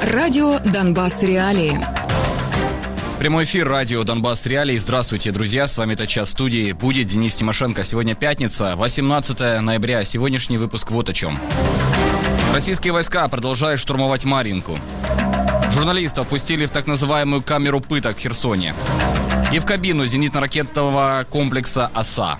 Радио «Донбасс. Реалии». Прямой эфир радио «Донбасс. Реалии». Здравствуйте, друзья. С вами тотчас в студии будет Денис Тимошенко. Сегодня пятница, 18 ноября. Сегодняшний выпуск вот о чем. Российские войска продолжают штурмовать Марьинку. Журналистов пустили в так называемую камеру пыток в Херсоне. И в кабину зенитно-ракетного комплекса «Оса».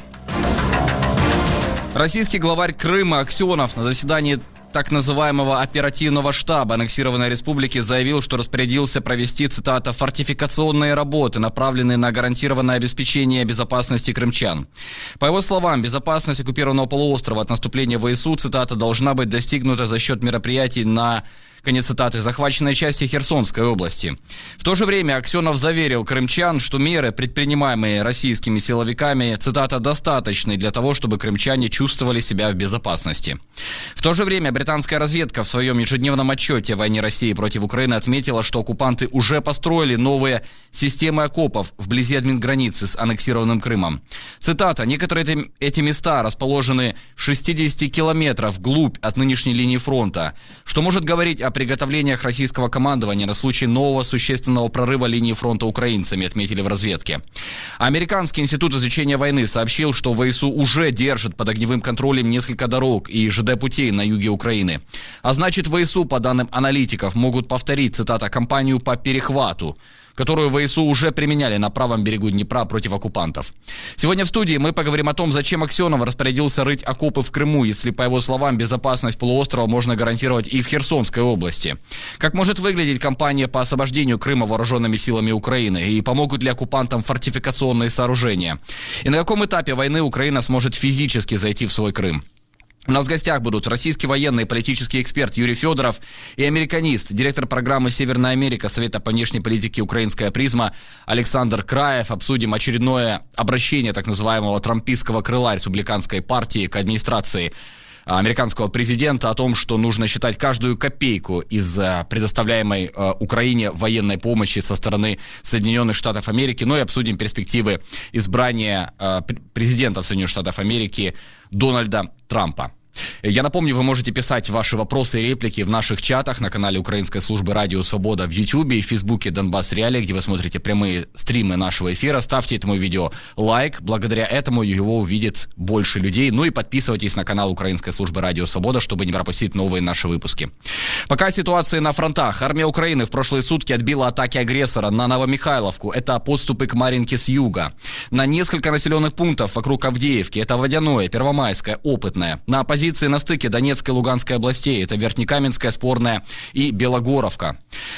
Российский главарь Крыма Аксенов на заседании так называемого оперативного штаба аннексированной республики заявил, что распорядился провести, цитата, «фортификационные работы, направленные на гарантированное обеспечение безопасности крымчан». По его словам, безопасность оккупированного полуострова от наступления ВСУ, цитата, должна быть достигнута за счет мероприятий на, конец цитаты, захваченной части Херсонской области. В то же время Аксенов заверил крымчан, что меры, предпринимаемые российскими силовиками, цитата, достаточны для того, чтобы крымчане чувствовали себя в безопасности. В то же время британская разведка в своем ежедневном отчете о войне России против Украины отметила, что оккупанты уже построили новые системы окопов вблизи админграницы с аннексированным Крымом. Цитата, «некоторые эти места расположены в 60 километров вглубь от нынешней линии фронта, что может говорить о приготовлениях российского командования на случай нового существенного прорыва линии фронта украинцами», отметили в разведке. Американский институт изучения войны сообщил, что ВСУ уже держит под огневым контролем несколько дорог и ЖД-путей на юге Украины. А значит, ВСУ, по данным аналитиков, могут повторить, цитата, «кампанию по перехвату», которую ВСУ уже применяли на правом берегу Днепра против оккупантов. Сегодня в студии мы поговорим о том, зачем Аксенов распорядился рыть окопы в Крыму, если, по его словам, безопасность полуострова можно гарантировать и в Херсонской области. Как может выглядеть кампания по освобождению Крыма вооруженными силами Украины, и помогут ли оккупантам фортификационные сооружения? И на каком этапе войны Украина сможет физически зайти в свой Крым? У нас в гостях будут российский военный и политический эксперт Юрий Федоров и американист, директор программы «Северная Америка» Совета по внешней политике «Украинская призма» Александр Краев. Обсудим очередное обращение так называемого трампистского крыла республиканской партии к администрации американского президента о том, что нужно считать каждую копейку из предоставляемой Украине военной помощи со стороны Соединенных Штатов Америки. Ну и обсудим перспективы избрания президента Соединенных Штатов Америки Дональда Трампа. Я напомню, вы можете писать ваши вопросы и реплики в наших чатах на канале Украинской службы «Радио Свобода» в Ютьюбе и в Фейсбуке «Донбасс Реалии», где вы смотрите прямые стримы нашего эфира. Ставьте этому видео лайк. Благодаря этому его увидит больше людей. Ну и подписывайтесь на канал Украинской службы «Радио Свобода», чтобы не пропустить новые наши выпуски. Пока ситуация на фронтах. Армия Украины в прошлые сутки отбила атаки агрессора на Новомихайловку. Это подступы к Марьинке с юга. На несколько населенных пунктов вокруг Авдеевки. Это Водяное, Первомайское, Опытное. На позиции на стыке Донецкой и Луганской областей. Это Верхнекаменская, Спорная и Белогоровка.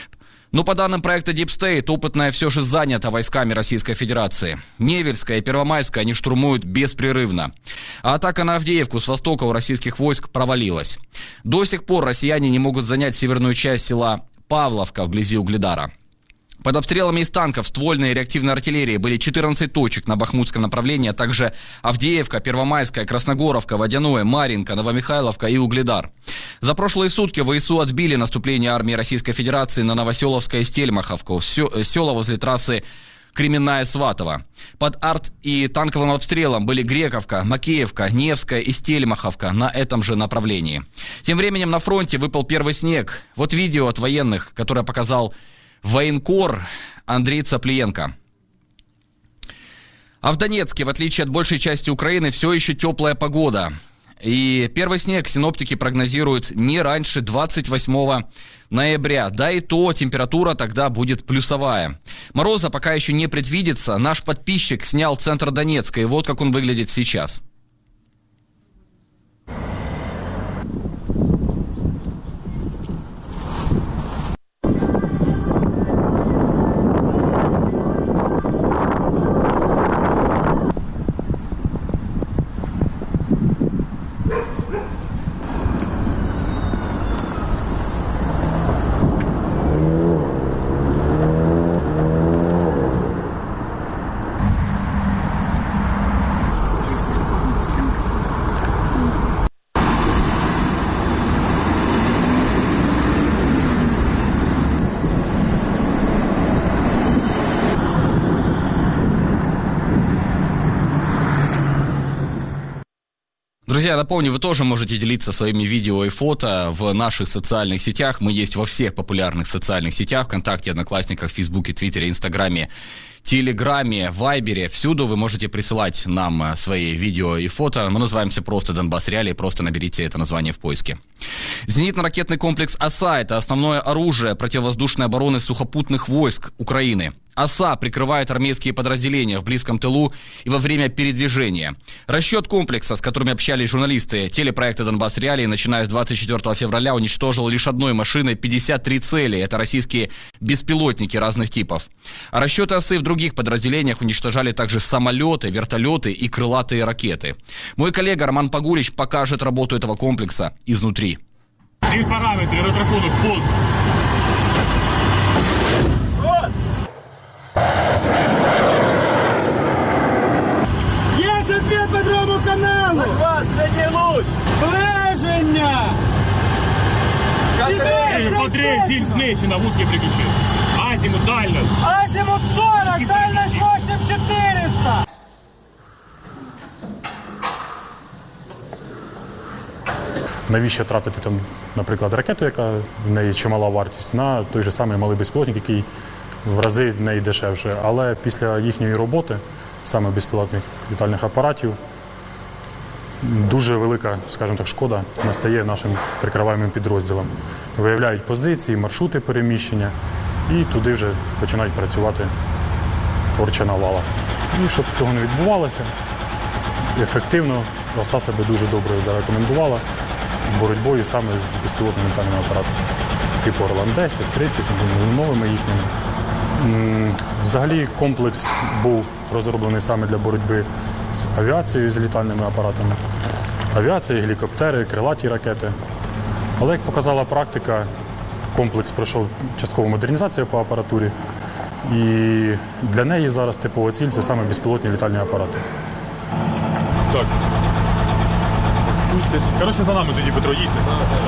Но по данным проекта Deep State, Опытная все же занята войсками Российской Федерации. Невельская и Первомайская они штурмуют беспрерывно. А атака на Авдеевку с востока у российских войск провалилась. До сих пор россияне не могут занять северную часть села Павловка вблизи Угледара. Под обстрелами из танков, ствольной и реактивной артиллерии были 14 точек на Бахмутском направлении, а также Авдеевка, Первомайская, Красногоровка, Водяное, Марьинка, Новомихайловка и Угледар. За прошлые сутки ВСУ отбили наступление армии Российской Федерации на Новоселовское и Стельмаховку, села возле трассы Кременная-Сватово. Под арт- и танковым обстрелом были Грековка, Макеевка, Невская и Стельмаховка на этом же направлении. Тем временем на фронте выпал первый снег. Вот видео от военных, которое показал военкор Андрей Цаплиенко. А в Донецке, в отличие от большей части Украины, все еще теплая погода. И первый снег синоптики прогнозируют не раньше 28 ноября. Да и то температура тогда будет плюсовая. Мороза пока еще не предвидится. Наш подписчик снял центр Донецка. И вот как он выглядит сейчас. Друзья, напомню, вы тоже можете делиться своими видео и фото в наших социальных сетях. Мы есть во всех популярных социальных сетях: ВКонтакте, Одноклассниках, Фейсбуке, Твиттере, Инстаграме, Телеграме, Вайбере. Всюду вы можете присылать нам свои видео и фото. Мы называемся просто «Донбасс Реалии». Просто наберите это название в поиске. Зенитно-ракетный комплекс «Оса» — это основное оружие противовоздушной обороны сухопутных войск Украины. «Оса» прикрывает армейские подразделения в близком тылу и во время передвижения. Расчет комплекса, с которыми общались журналисты телепроекта «Донбасс Реалии», начиная с 24 февраля, уничтожил лишь одной машиной 53 цели. Это российские беспилотники разных типов. А расчеты «Осы» в других подразделениях уничтожали также самолеты, вертолеты и крылатые ракеты. Мой коллега Роман Погулич покажет работу этого комплекса изнутри. Ці параметри, розрахунок, пульс. Есть ответ по другому каналу! Захват, средний луч! Ближення! Смотри, ціль знищена, вузький приключив. Азимут, дальність. Азимут 40, дальность 8400! Навіщо тратити там, наприклад, ракету, яка в неї чимала вартість, на той же самий малий безпілотник, який в рази в неї дешевше. Але після їхньої роботи, саме безпілотних літальних апаратів, дуже велика, скажімо так, шкода настає нашим прикриваємим підрозділам. Виявляють позиції, маршрути переміщення і туди вже починають працювати орча навала. І щоб цього не відбувалося, ефективно «Оса» себе дуже добре зарекомендувала боротьбою саме з безпілотними літальними апаратами. Типу «Орлан-10», 30, новими їхніми. Взагалі комплекс був розроблений саме для боротьби з авіацією, з літальними апаратами. Авіація, гелікоптери, крилаті ракети. Але, як показала практика, комплекс пройшов часткову модернізацію по апаратурі. І для неї зараз типова ціль – це саме безпілотні літальні апарати. Так. Коротше, за нами тоді, Петро, їдьте.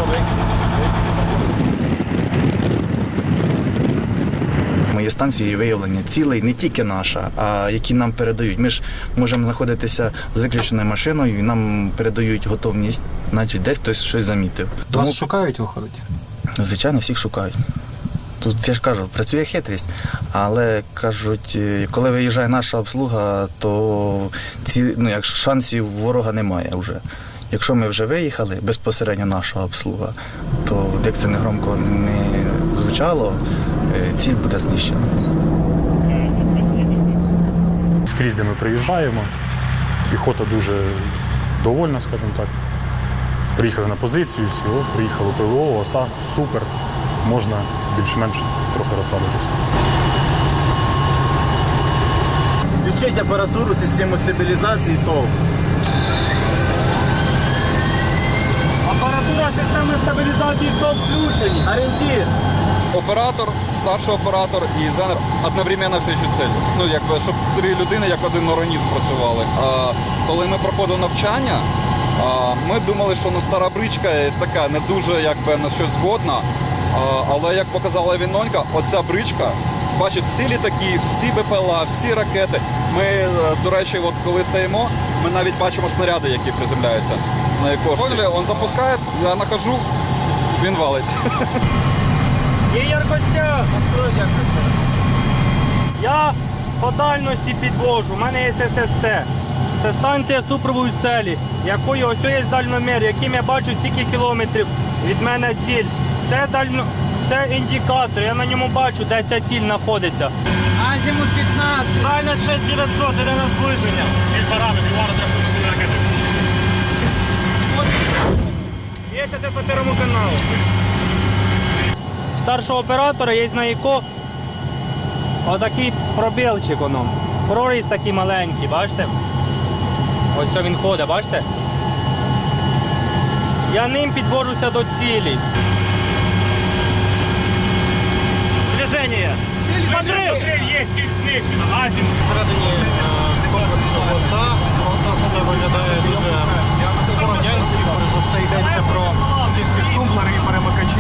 Мої станції виявлення цілей не тільки наша, а які нам передають. Ми ж можемо знаходитися з виключеною машиною і нам передають готовність, значить десь хтось щось замітив. Вас шукають, виходить? Звичайно, всіх шукають. Тут, я ж кажу, працює хитрість, але, кажуть, коли виїжджає наша обслуга, то як шансів ворога немає вже. Якщо ми вже виїхали, безпосередньо наша обслуга, то, як це не громко не звучало, ціль буде знищена. Скрізь, де ми приїжджаємо, піхота дуже довольна, скажімо так. Приїхали на позицію, всі, приїхало ПВО, «Оса», супер, можна більш-менш трохи розслабитися. Включіть апаратуру, систему стабілізації ТОВ. Апаратура системи стабілізації ТОВ включені. Орієнтир. Оператор, старший оператор і зенер одновременно все ще цілі. Ну, якби, щоб три людини як один організм працювали. Коли ми проходили навчання, ми думали, що стара бричка така не дуже якби, на щось згодна. Але як показала Вінонька, оця бричка бачить всі літаки, всі БПЛА, всі ракети. Ми, до речі, от коли стоїмо, ми навіть бачимо снаряди, які приземляються на якошці. Він запускає, я нахожу, він валить. Є яркостя. Я по дальності підвожу, у мене є ССТ. Це станція супроводу цілі, якої ось є дальномір, яким я бачу стільки кілометрів від мене ціль. Це індикатор, я на ньому бачу, де ця ціль знаходиться. Азимут 15. Дальність 6900, іде на зближення. Ціль параметрів, увага, треба ракети. Є це по Первому каналу. Старшого оператора є на ЕКО отакий пробілчик, проріз такий маленький, бачите? Ось це він ходить, бачите? Я ним підвожуся до цілі. Движення. Смотри, є, ціль знищена, Азимут. Всередині комплексу «Оса» просто все виглядає дуже по-радянськи, перш за все йдеться про ці всі тумблери і перемикачі.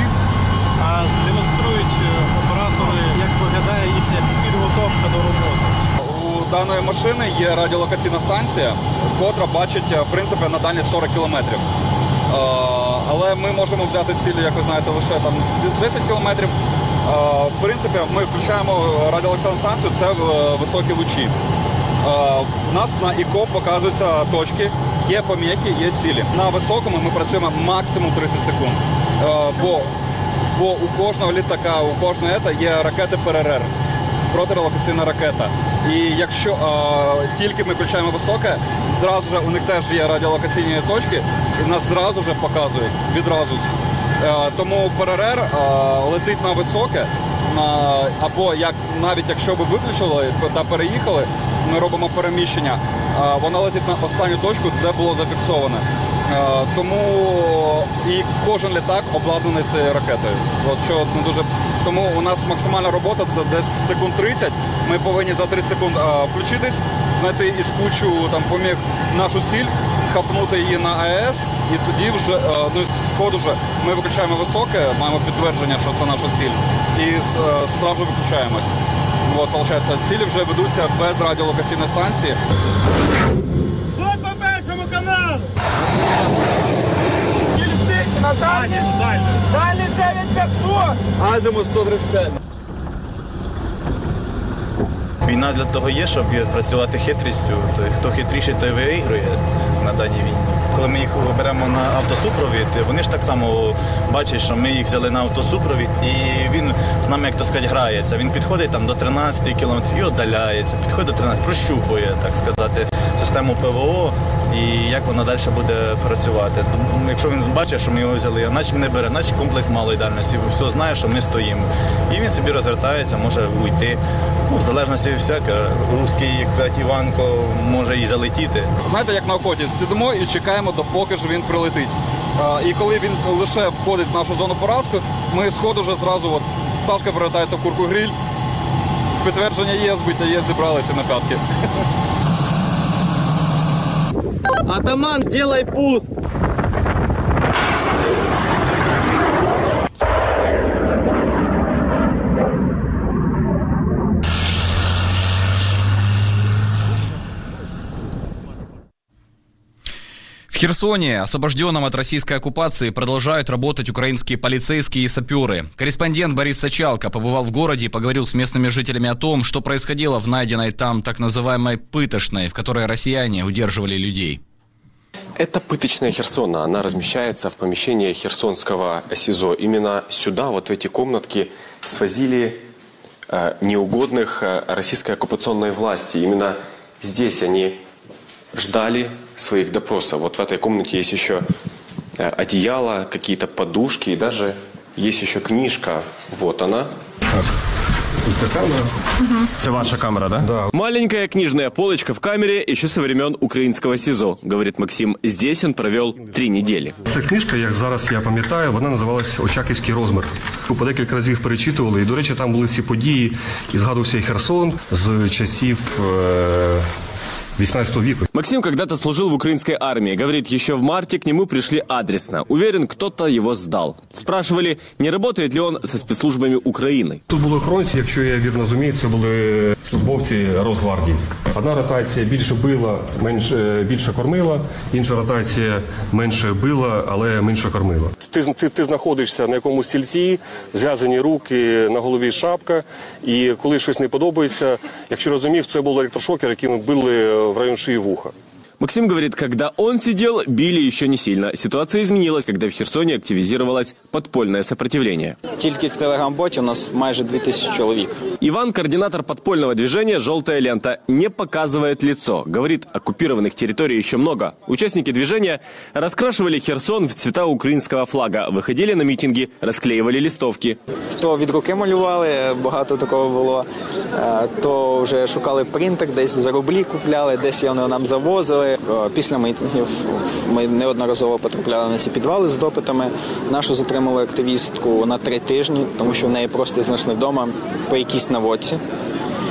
Демонструють оператори, як виглядає їхня підготовка до роботи. У даної машини є радіолокаційна станція, котра бачить, в принципі, на дальність 40 кілометрів. Але ми можемо взяти цілі, як ви знаєте, лише там 10 кілометрів. В принципі, ми включаємо радіолокаційну станцію, це високі лучі. У нас на ІКОП показуються точки, є поміхи, є цілі. На високому ми працюємо максимум 30 секунд. Бо у кожного літака, у кожного є ракети ПРР, протирелокаційна ракета. І якщо тільки ми включаємо високе, зразу ж у них теж є радіолокаційні точки, і нас зразу ж показують, відразу. Тому ПРР летить на високе, або навіть якщо ви виключили та переїхали, ми робимо переміщення, вона летить на останню точку, де було зафіксоване. Тому і кожен літак обладнаний цією ракетою. Тому у нас максимальна робота це десь секунд 30. Ми повинні за 30 секунд включитись, знайти із кучу поміг нашу ціль, хапнути її на АЕС, і тоді вже з ходу ми виключаємо високе, маємо підтвердження, що це наша ціль, і зразу виключаємось. Виходить, цілі вже ведуться без радіолокаційної станції. Стой по першому каналу! На дальність 9500! Азимут 135. Війна для того є, щоб працювати хитрістю. Хто хитріший, той виграє на даній війні. Коли ми їх беремо на автосупровід, вони ж так само бачать, що ми їх взяли на автосупровід, і він з нами, як то сказати, грається. Він підходить до 13 кілометрів і віддаляється, підходить до 13, прощупує, так сказати, систему ПВО і як вона далі буде працювати. Якщо він бачить, що ми його взяли, наче не бере, наче комплекс малої дальності, все знає, що ми стоїмо. І він собі розвертається, може уйти. В залежності від всяке. Руський, як казати, Іванко може і залетіти. Знаєте, як на охоті, сидимо і чекаємо, допоки ж він прилетить. І коли він лише входить в нашу зону поразки, ми з ходу вже зразу, пташка перевертається в курку-гриль, підтвердження є, збиття є, зібралися на п'ятки. Атаман, делай пуск! В Херсоне, освобожденном от российской оккупации, продолжают работать украинские полицейские и саперы. Корреспондент Борис Сачалко побывал в городе и поговорил с местными жителями о том, что происходило в найденной там так называемой пытошной, в которой россияне удерживали людей. Это пыточная Херсона. Она размещается в помещении Херсонского СИЗО. Именно сюда, вот в эти комнатки, свозили неугодных российской оккупационной власти. Именно здесь они ждали своих допросов. Вот в этой комнате есть еще одеяло, какие-то подушки, и даже есть еще книжка. Вот она. Так, это камера. Это ваша камера, да? Да. Маленькая книжная полочка в камере еще со времен украинского СИЗО, говорит Максим. Здесь он провел 3 недели. Ця книжка, як зараз я пам'ятаю, вона називалась «Очаківський розмір». По декілька разів перечитували, і, до речі, там були всі події, і згадувався і Херсон з часів 18 века. Максим когда-то служил в украинской армии. Говорит, еще в марте к нему пришли адресно. Уверен, кто-то его сдал. Спрашивали, не работает ли он со спецслужбами Украины. Тут були охоронці, якщо я вірно розумію, це були службовці Росгвардії. Одна ротація більше била, більше кормила, інша ротація менше била, але менше кормила. Ти знаходишся на якомусь стільці, зв'язані руки, на голові шапка, і коли щось не подобається, якщо розумів, це був електрошокер, яким били в район шеи в ухо. Максим говорит, когда он сидел, били еще не сильно. Ситуация изменилась, когда в Херсоне активизировалось подпольное сопротивление. Тільки в телеграм-боті у нас майже 2000 чоловік. Иван, координатор подпольного движения «Желтая лента», не показывает лицо. Говорит, оккупированных территорий еще много. Участники движения раскрашивали Херсон в цвета украинского флага, выходили на митинги, расклеивали листовки. То від руки малювали, багато такого було, то вже шукали принтер, десь за рублі купляли, десь його нам завозили. Після мітингів ми неодноразово потрапляли на ці підвали з допитами. Нашу затримали активістку на 3 тижні, тому що в неї просто знайшли вдома по якійсь наводці.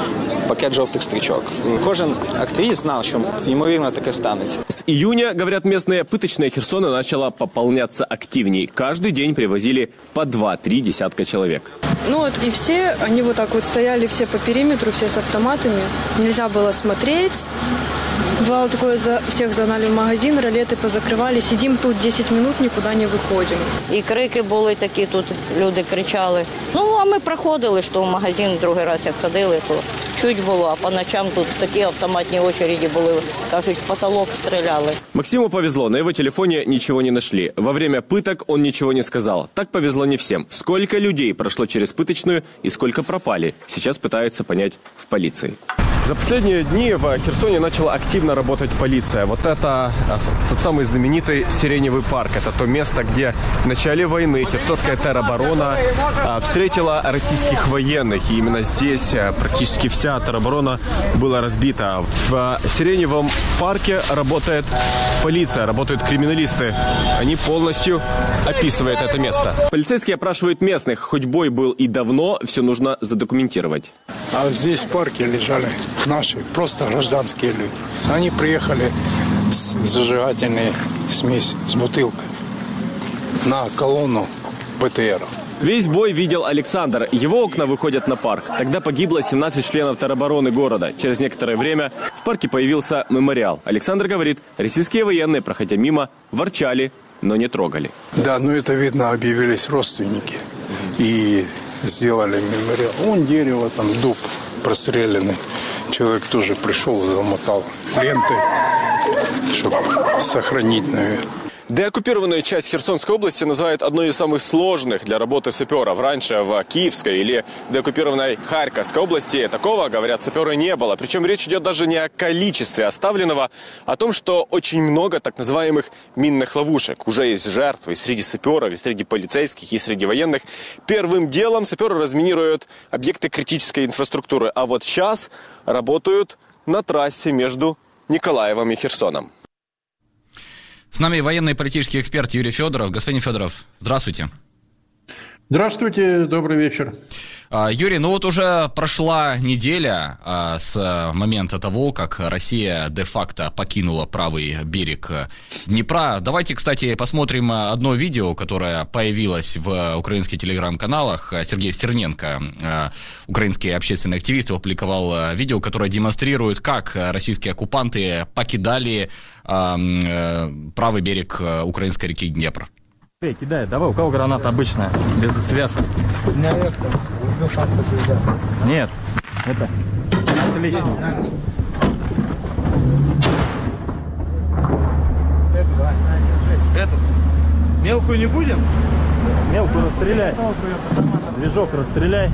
пакет жовтих стрічок. Кожен активіст знав, що, ймовірно, таке станеться. С июня, говорят местные, пыточная Херсона начала пополняться активней. Каждый день привозили по 2-3 десятка человек. Ну вот и все, они вот так вот стояли все по периметру, все с автоматами. Нельзя было смотреть. Бывало такое, всех загнали в магазин, ролеты позакрывали. Сидим тут 10 минут, никуда не виходимо. І крики були такі, тут люди кричали. Ну, а ми проходили, що в магазин другий раз як ходили, то чуть було, а по ночам тут такі автоматні очереди були, кажуть, в потолок стріляли. Максиму повезло, на его телефоне ничего не нашли. Во время пыток он ничего не сказал. Так повезло не всем. Сколько людей прошло через пыточную и сколько пропали, сейчас пытаются понять в полиции. За последние дни в Херсоне начала активно работать полиция. Вот это тот самый знаменитый Сиреневый парк. Это то место, где в начале войны Херсонская тероборона встретила российских военных. И именно здесь практически вся тероборона была разбита. В Сиреневом парке работает полиция, работают криминалисты. Они полностью описывают это место. Полицейские опрашивают местных. Хоть бой был и давно, все нужно задокументировать. А здесь в парке лежали наши, просто гражданские люди. Они приехали с зажигательной смесью, с бутылкой на колонну БТР. Весь бой видел Александр. Его окна выходят на парк. Тогда погибло 17 членов теробороны города. Через некоторое время в парке появился мемориал. Александр говорит, российские военные, проходя мимо, ворчали, но не трогали. Да, ну это видно, объявились родственники и сделали мемориал. Вон дерево, там дуб простреленный. Человек тоже пришел, замотал лентой, чтобы сохранить, наверное. Деоккупированную часть Херсонской области называют одной из самых сложных для работы саперов. Раньше в Киевской или деоккупированной Харьковской области такого, говорят, саперы не было. Причем речь идет даже не о количестве оставленного, а о том, что очень много так называемых минных ловушек. Уже есть жертвы и среди саперов, и среди полицейских, и среди военных. Первым делом саперы разминируют объекты критической инфраструктуры. А вот сейчас работают на трассе между Николаевым и Херсоном. С нами военный и политический эксперт Юрий Федоров. Господин Федоров, здравствуйте. Здравствуйте, добрый вечер. Юрий, ну вот уже прошла неделя с момента того, как Россия де-факто покинула правый берег Днепра. Давайте, кстати, посмотрим одно видео, которое появилось в украинских телеграм-каналах. Сергей Стерненко, украинский общественный активист, опубликовал видео, которое демонстрирует, как российские оккупанты покидали правый берег украинской реки Днепр. Кидай, давай, у кого граната обычная, без связки? Нет, это отлично. Эту мелкую не будем? Мелкую расстреляй. Движок расстреляй.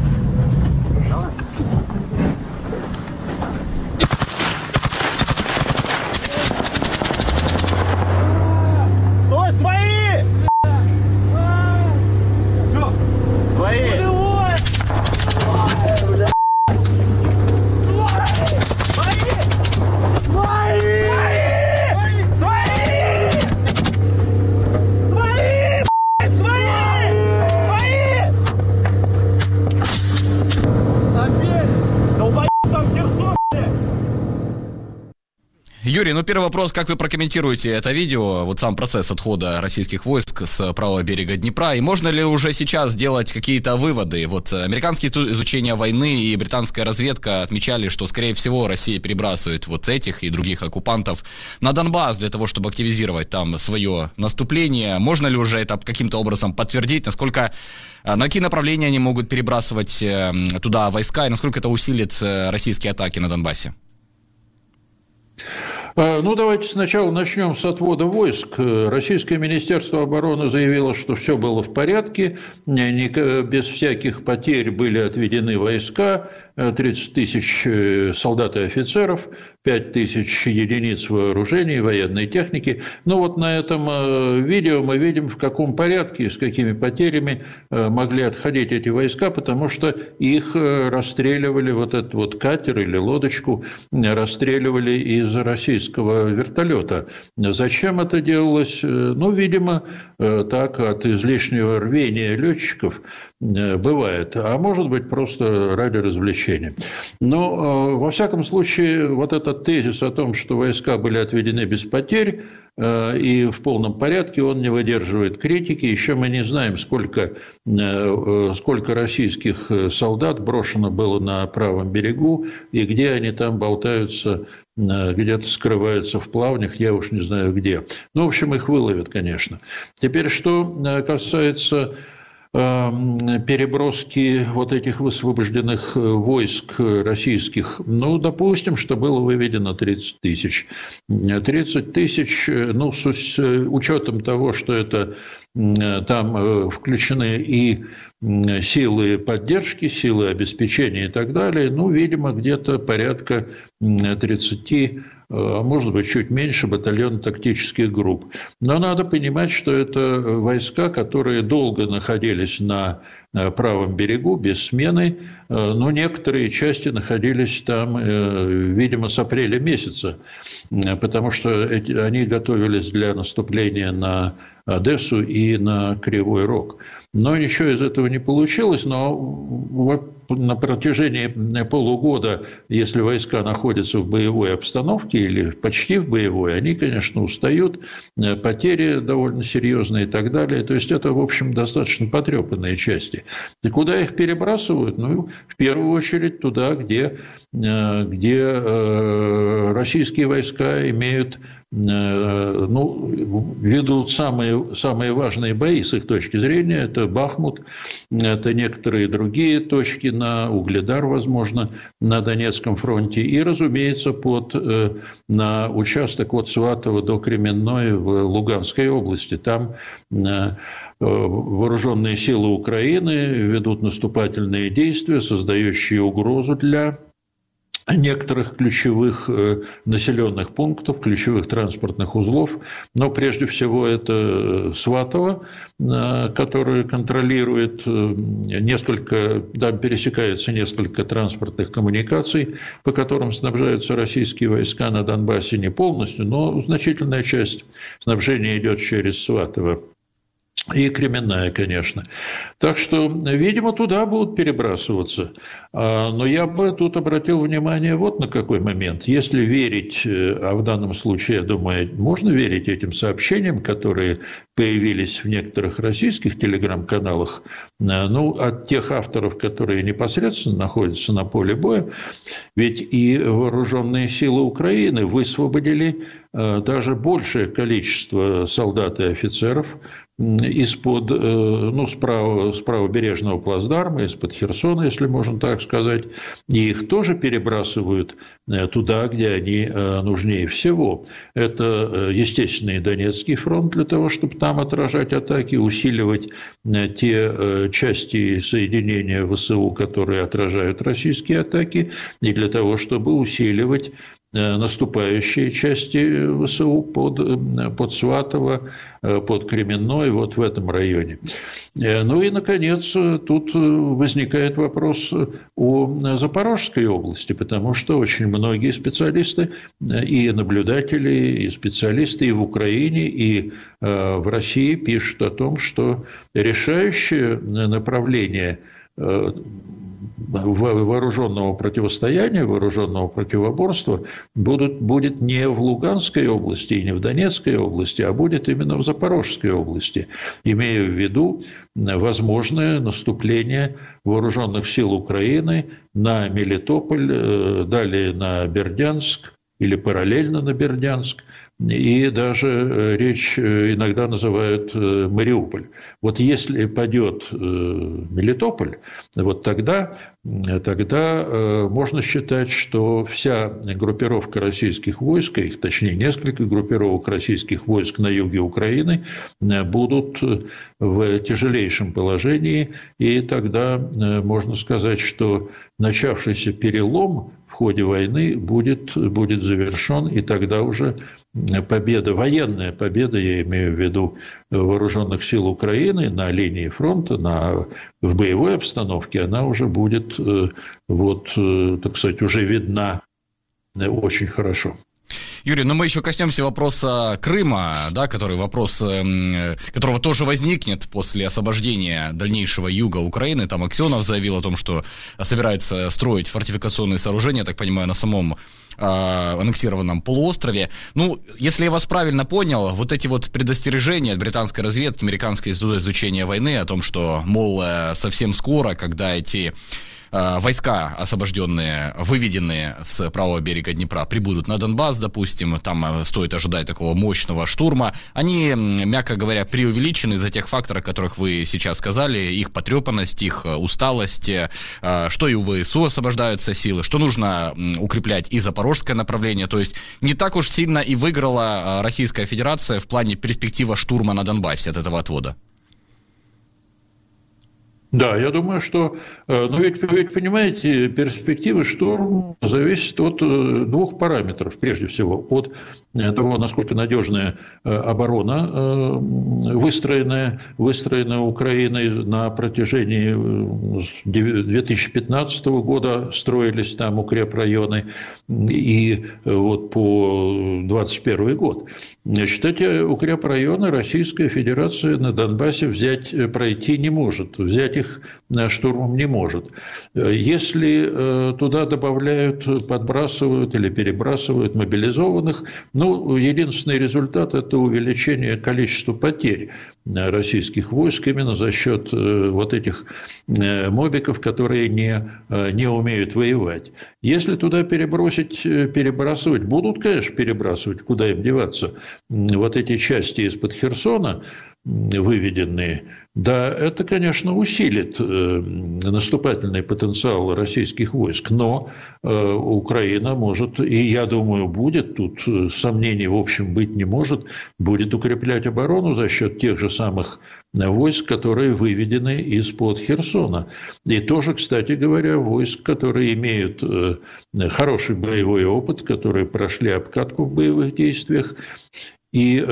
Стой, свои! Юрий, ну первый вопрос, как вы прокомментируете это видео, вот сам процесс отхода российских войск с правого берега Днепра, и можно ли уже сейчас сделать какие-то выводы? Вот американские изучения войны и британская разведка отмечали, что, скорее всего, Россия перебрасывает вот этих и других оккупантов на Донбасс для того, чтобы активизировать там свое наступление. Можно ли уже это каким-то образом подтвердить? На какие направления они могут перебрасывать туда войска, и насколько это усилит российские атаки на Донбассе? Ну, давайте сначала начнем с отвода войск. Российское Министерство обороны заявило, что все было в порядке, без всяких потерь были отведены войска, 30 тысяч солдат и офицеров, 5 тысяч единиц вооружений, военной техники. Но вот на этом видео мы видим, в каком порядке и с какими потерями могли отходить эти войска, потому что их расстреливали, вот этот вот катер или лодочку расстреливали из российского вертолета. Зачем это делалось? Ну, видимо, так, от излишнего рвения летчиков. бывает, а может быть просто ради развлечения. Но, во всяком случае, вот этот тезис о том, что войска были отведены без потерь и в полном порядке, он не выдерживает критики. Еще мы не знаем, сколько российских солдат брошено было на правом берегу и где они там болтаются, где-то скрываются в плавнях, я уж не знаю где. Ну, в общем, их выловят, конечно. Теперь, что касается переброски вот этих высвобожденных войск российских, ну, допустим, что было выведено 30 тысяч. 30 тысяч, ну, с учетом того, что это там включены и силы поддержки, силы обеспечения и так далее, ну, видимо, где-то порядка 30, а может быть, чуть меньше батальонно-тактических групп. Но надо понимать, что это войска, которые долго находились на правом берегу без смены, но некоторые части находились там, видимо, с апреля месяца, потому что они готовились для наступления на Одессу и на Кривой Рог. Но ничего из этого не получилось, но вот на протяжении полугода, если войска находятся в боевой обстановке или почти в боевой, они, конечно, устают, потери довольно серьезные и так далее. То есть это, в общем, достаточно потрепанные части. И куда их перебрасывают? Ну, в первую очередь туда, где российские войска имеют, ну, ведут самые важные бои с их точки зрения. Это Бахмут, это некоторые другие точки, на Угледар, возможно, на Донецком фронте. И, разумеется, на участок от Сватова до Кременной в Луганской области. Там вооруженные силы Украины ведут наступательные действия, создающие угрозу для некоторых ключевых населенных пунктов, ключевых транспортных узлов. Но прежде всего это Сватово, который контролирует там пересекается несколько транспортных коммуникаций, по которым снабжаются российские войска на Донбассе, не полностью, но значительная часть снабжения идет через Сватово. И Кременная, конечно. Так что, видимо, туда будут перебрасываться. Но я бы тут обратил внимание вот на какой момент. Если верить, а в данном случае, я думаю, можно верить этим сообщениям, которые появились в некоторых российских телеграм-каналах, ну, от тех авторов, которые непосредственно находятся на поле боя, ведь и вооруженные силы Украины высвободили даже большее количество солдат и офицеров из-под, ну, с правобережного плацдарма, из-под Херсона, если можно так сказать, и их тоже перебрасывают туда, где они нужнее всего. Это, естественно, и Донецкий фронт для того, чтобы там отражать атаки, усиливать те части и соединения ВСУ, которые отражают российские атаки, и для того, чтобы усиливать наступающие части ВСУ под Сватово, под Кременной, вот в этом районе. Ну и, наконец, тут возникает вопрос о Запорожской области, потому что очень многие специалисты, и наблюдатели, и специалисты и в Украине, и в России пишут о том, что решающее направление вооруженного противостояния, вооруженного противоборства будет не в Луганской области и не в Донецкой области, а будет именно в Запорожской области, имея в виду возможное наступление вооруженных сил Украины на Мелитополь, далее на Бердянск или параллельно на Бердянск, и даже речь иногда называют Мариуполь. Вот если падет Мелитополь, вот тогда можно считать, что вся группировка российских войск, их, точнее, несколько группировок российских войск на юге Украины будут в тяжелейшем положении, и тогда можно сказать, что начавшийся перелом в ходе войны будет завершен, и тогда уже победа, военная победа, я имею в виду вооруженных сил Украины на линии фронта, в боевой обстановке, она уже будет, так сказать, уже видна очень хорошо. Юрий, но мы еще коснемся вопроса Крыма, да, которого тоже возникнет после освобождения дальнейшего юга Украины. Там Аксенов заявил о том, что собирается строить фортификационные сооружения, я так понимаю, на самом аннексированном полуострове. Ну, если я вас правильно понял, вот эти вот предостережения от британской разведки, Американского института изучения войны о том, что, мол, совсем скоро, когда эти войска, освобожденные, выведенные с правого берега Днепра, прибудут на Донбасс, допустим, там стоит ожидать такого мощного штурма, они, мягко говоря, преувеличены из-за тех факторов, о которых вы сейчас сказали, их потрепанность, их усталость, что и у ВСУ освобождаются силы, что нужно укреплять и запорожское направление, то есть не так уж сильно и выиграла Российская Федерация в плане перспективы штурма на Донбассе от этого отвода. Да, я думаю, что... Но ведь понимаете, перспективы штурма зависят от двух параметров, прежде всего. От того, насколько надежная оборона выстроена Украиной на протяжении 2015 года, строились там укрепрайоны, и вот по 2021 год. Значит, эти укрепрайоны Российская Федерация на Донбассе пройти не может, взять их штурмом не может. Если туда добавляют, подбрасывают или перебрасывают мобилизованных, ну, единственный результат – это увеличение количества потерь российских войск именно за счет вот этих мобиков, которые не умеют воевать. Если туда перебрасывать, будут, конечно, перебрасывать, куда им деваться, вот эти части из-под Херсона, выведенные, да, это, конечно, усилит наступательный потенциал российских войск, но Украина может, и, я думаю, будет, тут сомнений, в общем, быть не может, будет укреплять оборону за счет тех же самых войск, которые выведены из-под Херсона. И тоже, кстати говоря, войск, которые имеют хороший боевой опыт, которые прошли обкатку в боевых действиях, и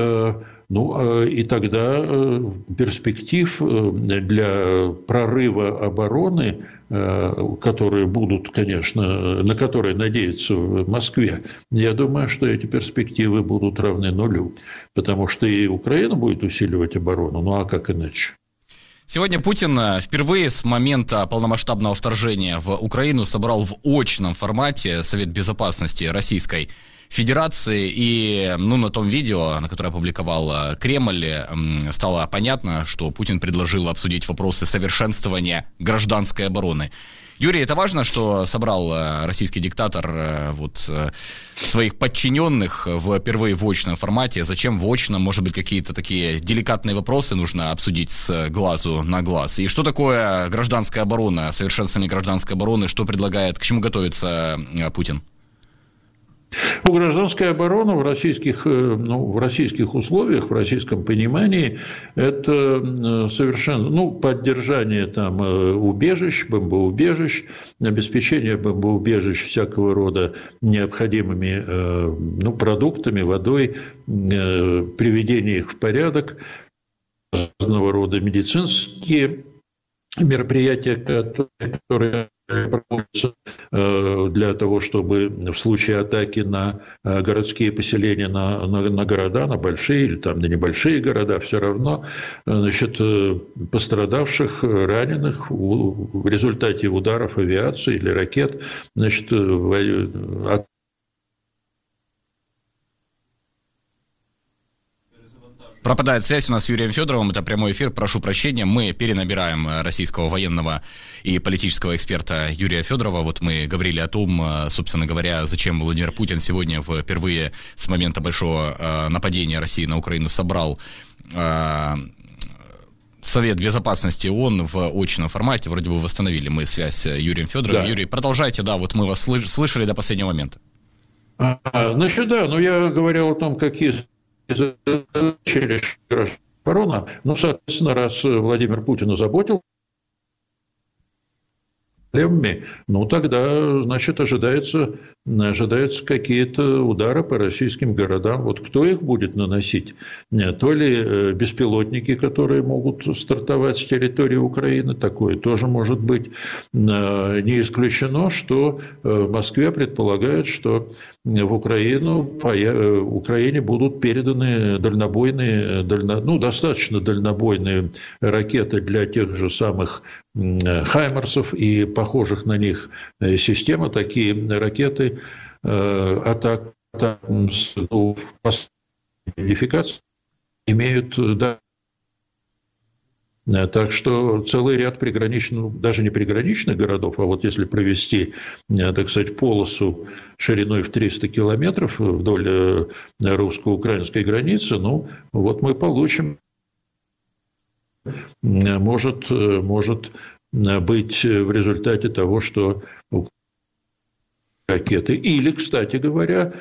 тогда перспектив для прорыва обороны, которые будут, конечно, на которые надеются в Москве, я думаю, что эти перспективы будут равны нулю, потому что и Украина будет усиливать оборону, ну а как иначе? Сегодня Путин впервые с момента полномасштабного вторжения в Украину собрал в очном формате Совет Безопасности Российской Федерации, и на том видео, на которое опубликовал Кремль, стало понятно, что Путин предложил обсудить вопросы совершенствования гражданской обороны. Юрий, это важно, что собрал российский диктатор своих подчиненных впервые в очном формате? Зачем в очном? Может быть, какие-то такие деликатные вопросы нужно обсудить с глазу на глаз? И что такое гражданская оборона, совершенствование гражданской обороны? Что предлагает, к чему готовится Путин? Гражданская оборона в российских условиях, в российском понимании, это совершенно, поддержание там убежищ, бомбоубежищ, обеспечение бомбоубежищ всякого рода необходимыми продуктами, водой, приведение их в порядок, разного рода медицинские мероприятия, которые проводятся для того, чтобы в случае атаки на городские поселения, на города, на большие или там на небольшие города, все равно, пострадавших, раненых в результате ударов авиации или ракет, Пропадает связь у нас с Юрием Федоровым, это прямой эфир, прошу прощения, мы перенабираем российского военного и политического эксперта Юрия Федорова. Вот мы говорили о том, собственно говоря, зачем Владимир Путин сегодня впервые с момента большого нападения России на Украину собрал Совет Безопасности ООН в очном формате. Вроде бы восстановили мы связь с Юрием Федоровым. Да. Юрий, продолжайте, мы вас слышали до последнего момента. Я говорил о том, какие через оборона. Соответственно, раз Владимир Путин озаботил проблемами, ну, тогда, значит, ожидаются какие-то удары по российским городам. Вот кто их будет наносить? То ли беспилотники, которые могут стартовать с территории Украины, такое тоже может быть. Не исключено, что в Москве предполагают, что в Украине будут переданы достаточно дальнобойные ракеты для тех же самых «Хаймерсов» и похожих на них систем. Такие ракеты атак с модификацией имеют, да. Так что целый ряд приграничных, даже не приграничных городов, а вот если провести, так сказать, полосу шириной в 300 километров вдоль русско-украинской границы, ну, вот мы получим, может быть в результате того, что ракеты, или, кстати говоря,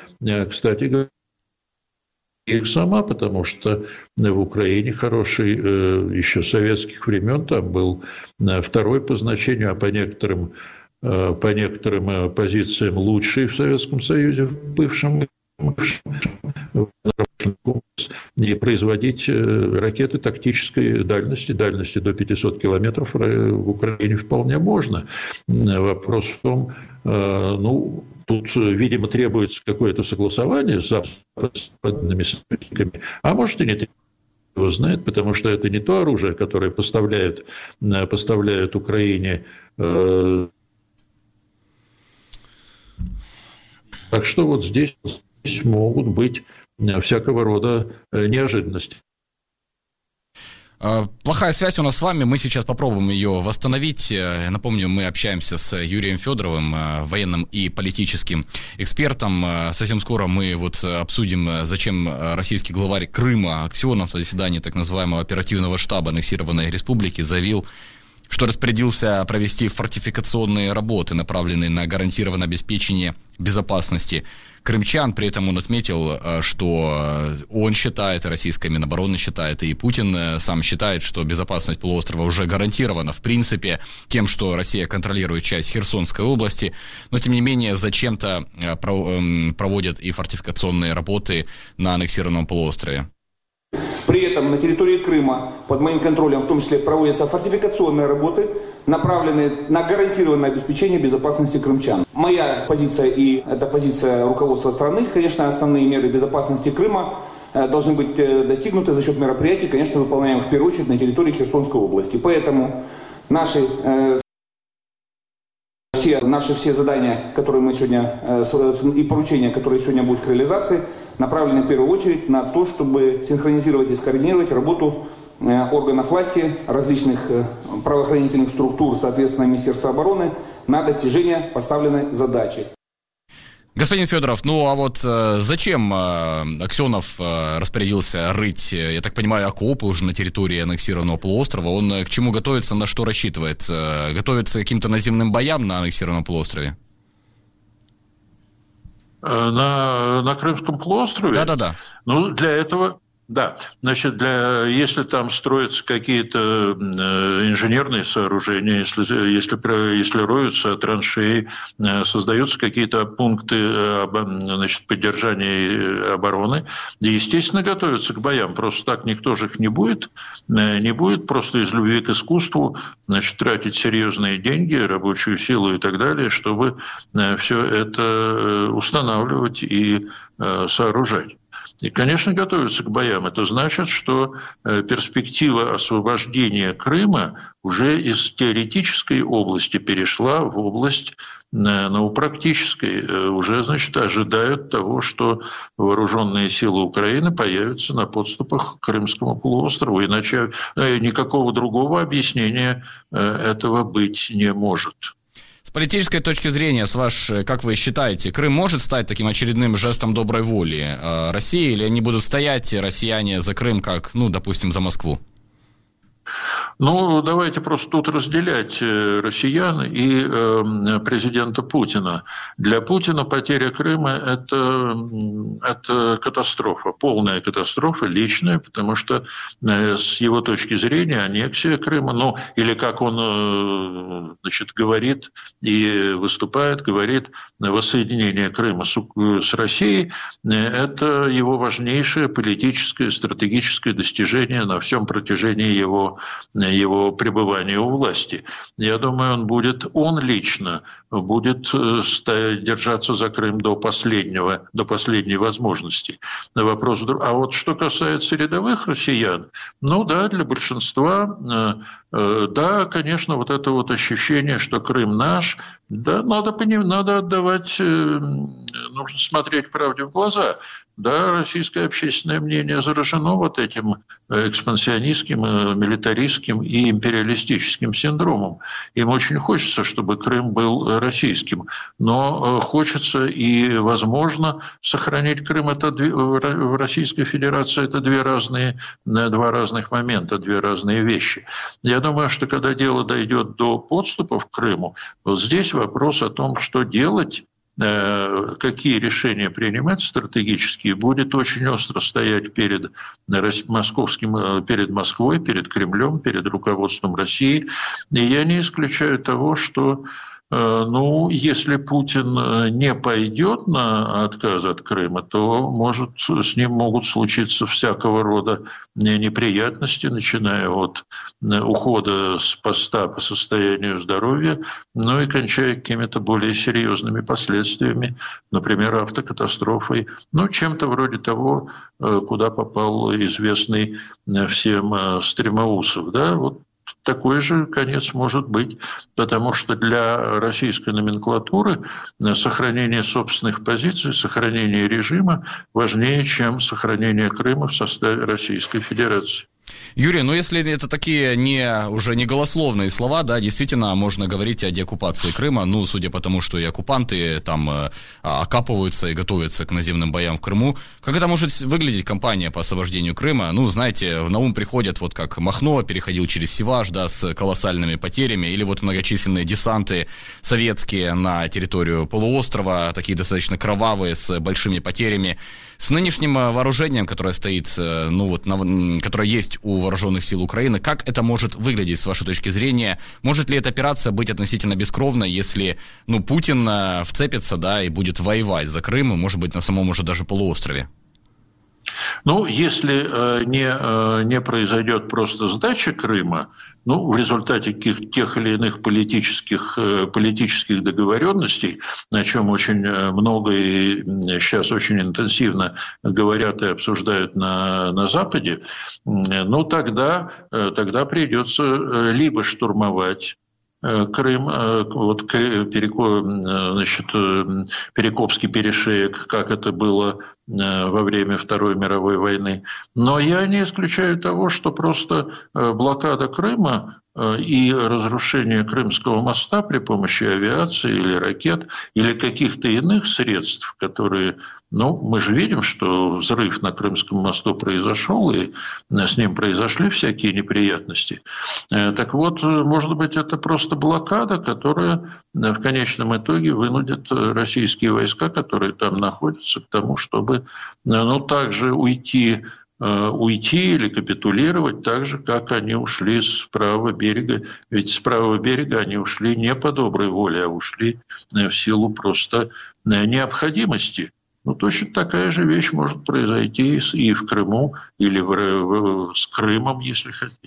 их сама, потому что в Украине хороший еще с советских времен, там был второй по значению, а по некоторым позициям лучший в Советском Союзе, в бывшем, и производить ракеты тактической дальности до 500 километров в Украине вполне можно. Вопрос в том, ну, тут, видимо, требуется какое-то согласование с западными союзниками, а может и не требуется, его знает, потому что это не то оружие, которое поставляют Украине. Так что вот здесь могут быть всякого рода неожиданности. Плохая связь у нас с вами, мы сейчас попробуем ее восстановить. Напомню, мы общаемся с Юрием Федоровым, военным и политическим экспертом. Совсем скоро мы вот обсудим, зачем российский главарь Крыма Аксенов на заседании так называемого оперативного штаба аннексированной республики заявил, что распорядился провести фортификационные работы, направленные на гарантированное обеспечение безопасности крымчан. При этом он отметил, что он считает, и российская Минобороны считает, и Путин сам считает, что безопасность полуострова уже гарантирована, в принципе, тем, что Россия контролирует часть Херсонской области, но, тем не менее, зачем-то проводят и фортификационные работы на аннексированном полуострове. При этом на территории Крыма под моим контролем в том числе проводятся фортификационные работы, направленные на гарантированное обеспечение безопасности крымчан. Моя позиция и это позиция руководства страны, конечно, основные меры безопасности Крыма должны быть достигнуты за счет мероприятий, конечно, выполняемых в первую очередь на территории Херсонской области. Поэтому наши все задания, которые мы сегодня, и поручения, которые сегодня будут к реализации, направлены в первую очередь на то, чтобы синхронизировать и скоординировать работу органов власти, различных правоохранительных структур, соответственно, Министерства обороны, на достижение поставленной задачи. Господин Федоров, ну а вот зачем Аксенов распорядился рыть, я так понимаю, окопы уже на территории аннексированного полуострова? Он к чему готовится, на что рассчитывает? Готовится к каким-то наземным боям на аннексированном полуострове? На Крымском полуострове? Да. Ну, для этого... Да, значит, если там строятся какие-то инженерные сооружения, если роются траншеи, создаются какие-то пункты, значит, поддержания обороны, естественно, готовятся к боям. Просто так никто же их не будет просто из любви к искусству, значит, тратить серьезные деньги, рабочую силу и так далее, чтобы все это устанавливать и сооружать. И, конечно, готовятся к боям. Это значит, что перспектива освобождения Крыма уже из теоретической области перешла в область практической. Уже, значит, ожидают того, что вооруженные силы Украины появятся на подступах к Крымскому полуострову. Иначе никакого другого объяснения этого быть не может. С политической точки зрения, как вы считаете, Крым может стать таким очередным жестом доброй воли России, или они будут стоять, россияне, за Крым, как, допустим, за Москву? Ну, давайте просто тут разделять россиян и президента Путина. Для Путина потеря Крыма – это катастрофа, полная катастрофа, личная, потому что с его точки зрения аннексия Крыма, ну, или как он, значит, говорит и выступает, говорит, воссоединение Крыма с Россией – это его важнейшее политическое, стратегическое достижение на всем протяжении его пребывания у власти. Я думаю, он лично будет держаться за Крым до последней возможности. Вопрос. А вот что касается рядовых россиян, ну да, для большинства, да, конечно, вот это вот ощущение, что Крым наш, да, надо отдавать, нужно смотреть правде в глаза. Да, российское общественное мнение заражено вот этим экспансионистским, милитаристским и империалистическим синдромом. Им очень хочется, чтобы Крым был российским, но хочется и возможно сохранить Крым в Российской Федерации. Это два разных момента, две разные вещи. Я думаю, что когда дело дойдет до подступов к Крыму, вот здесь вопрос о том, что делать, какие решения принимать стратегические, будет очень остро стоять перед Москвой, перед Кремлем, перед руководством России. И я не исключаю того, что если Путин не пойдет на отказ от Крыма, то с ним могут случиться всякого рода неприятности, начиная от ухода с поста по состоянию здоровья, и кончая какими-то более серьезными последствиями, например, автокатастрофой, чем-то вроде того, куда попал известный всем Стремоусов. Да? Вот такой же конец может быть, потому что для российской номенклатуры сохранение собственных позиций, сохранение режима важнее, чем сохранение Крыма в составе Российской Федерации. Юрий, если это такие уже не голословные слова, да, действительно можно говорить о деоккупации Крыма, судя по тому, что и оккупанты там окапываются и готовятся к наземным боям в Крыму. Как это может выглядеть кампания по освобождению Крыма? Знаете, на ум приходят, вот как Махно переходил через Сиваш, да, с колоссальными потерями, или вот многочисленные десанты советские на территорию полуострова, такие достаточно кровавые, с большими потерями. С нынешним вооружением, которое стоит, которое есть у вооруженных сил Украины, как это может выглядеть с вашей точки зрения? Может ли эта операция быть относительно бескровной, если Путин вцепится, да, и будет воевать за Крым, и, может быть, на самом уже даже полуострове? Если не произойдет просто сдача Крыма, в результате тех или иных политических договоренностей, о чем очень много и сейчас очень интенсивно говорят и обсуждают на Западе, тогда придется либо штурмовать Крым, Перекопский перешеек, как это было во время Второй мировой войны. Но я не исключаю того, что просто блокада Крыма и разрушение Крымского моста при помощи авиации или ракет, или каких-то иных средств, которые... мы же видим, что взрыв на Крымском мосту произошел, и с ним произошли всякие неприятности. Так вот, может быть, это просто блокада, которая в конечном итоге вынудит российские войска, которые там находятся, к тому, чтобы также уйти или капитулировать так же, как они ушли с правого берега. Ведь с правого берега они ушли не по доброй воле, а ушли в силу просто необходимости. Точно такая же вещь может произойти и в Крыму, или с Крымом, если хотите.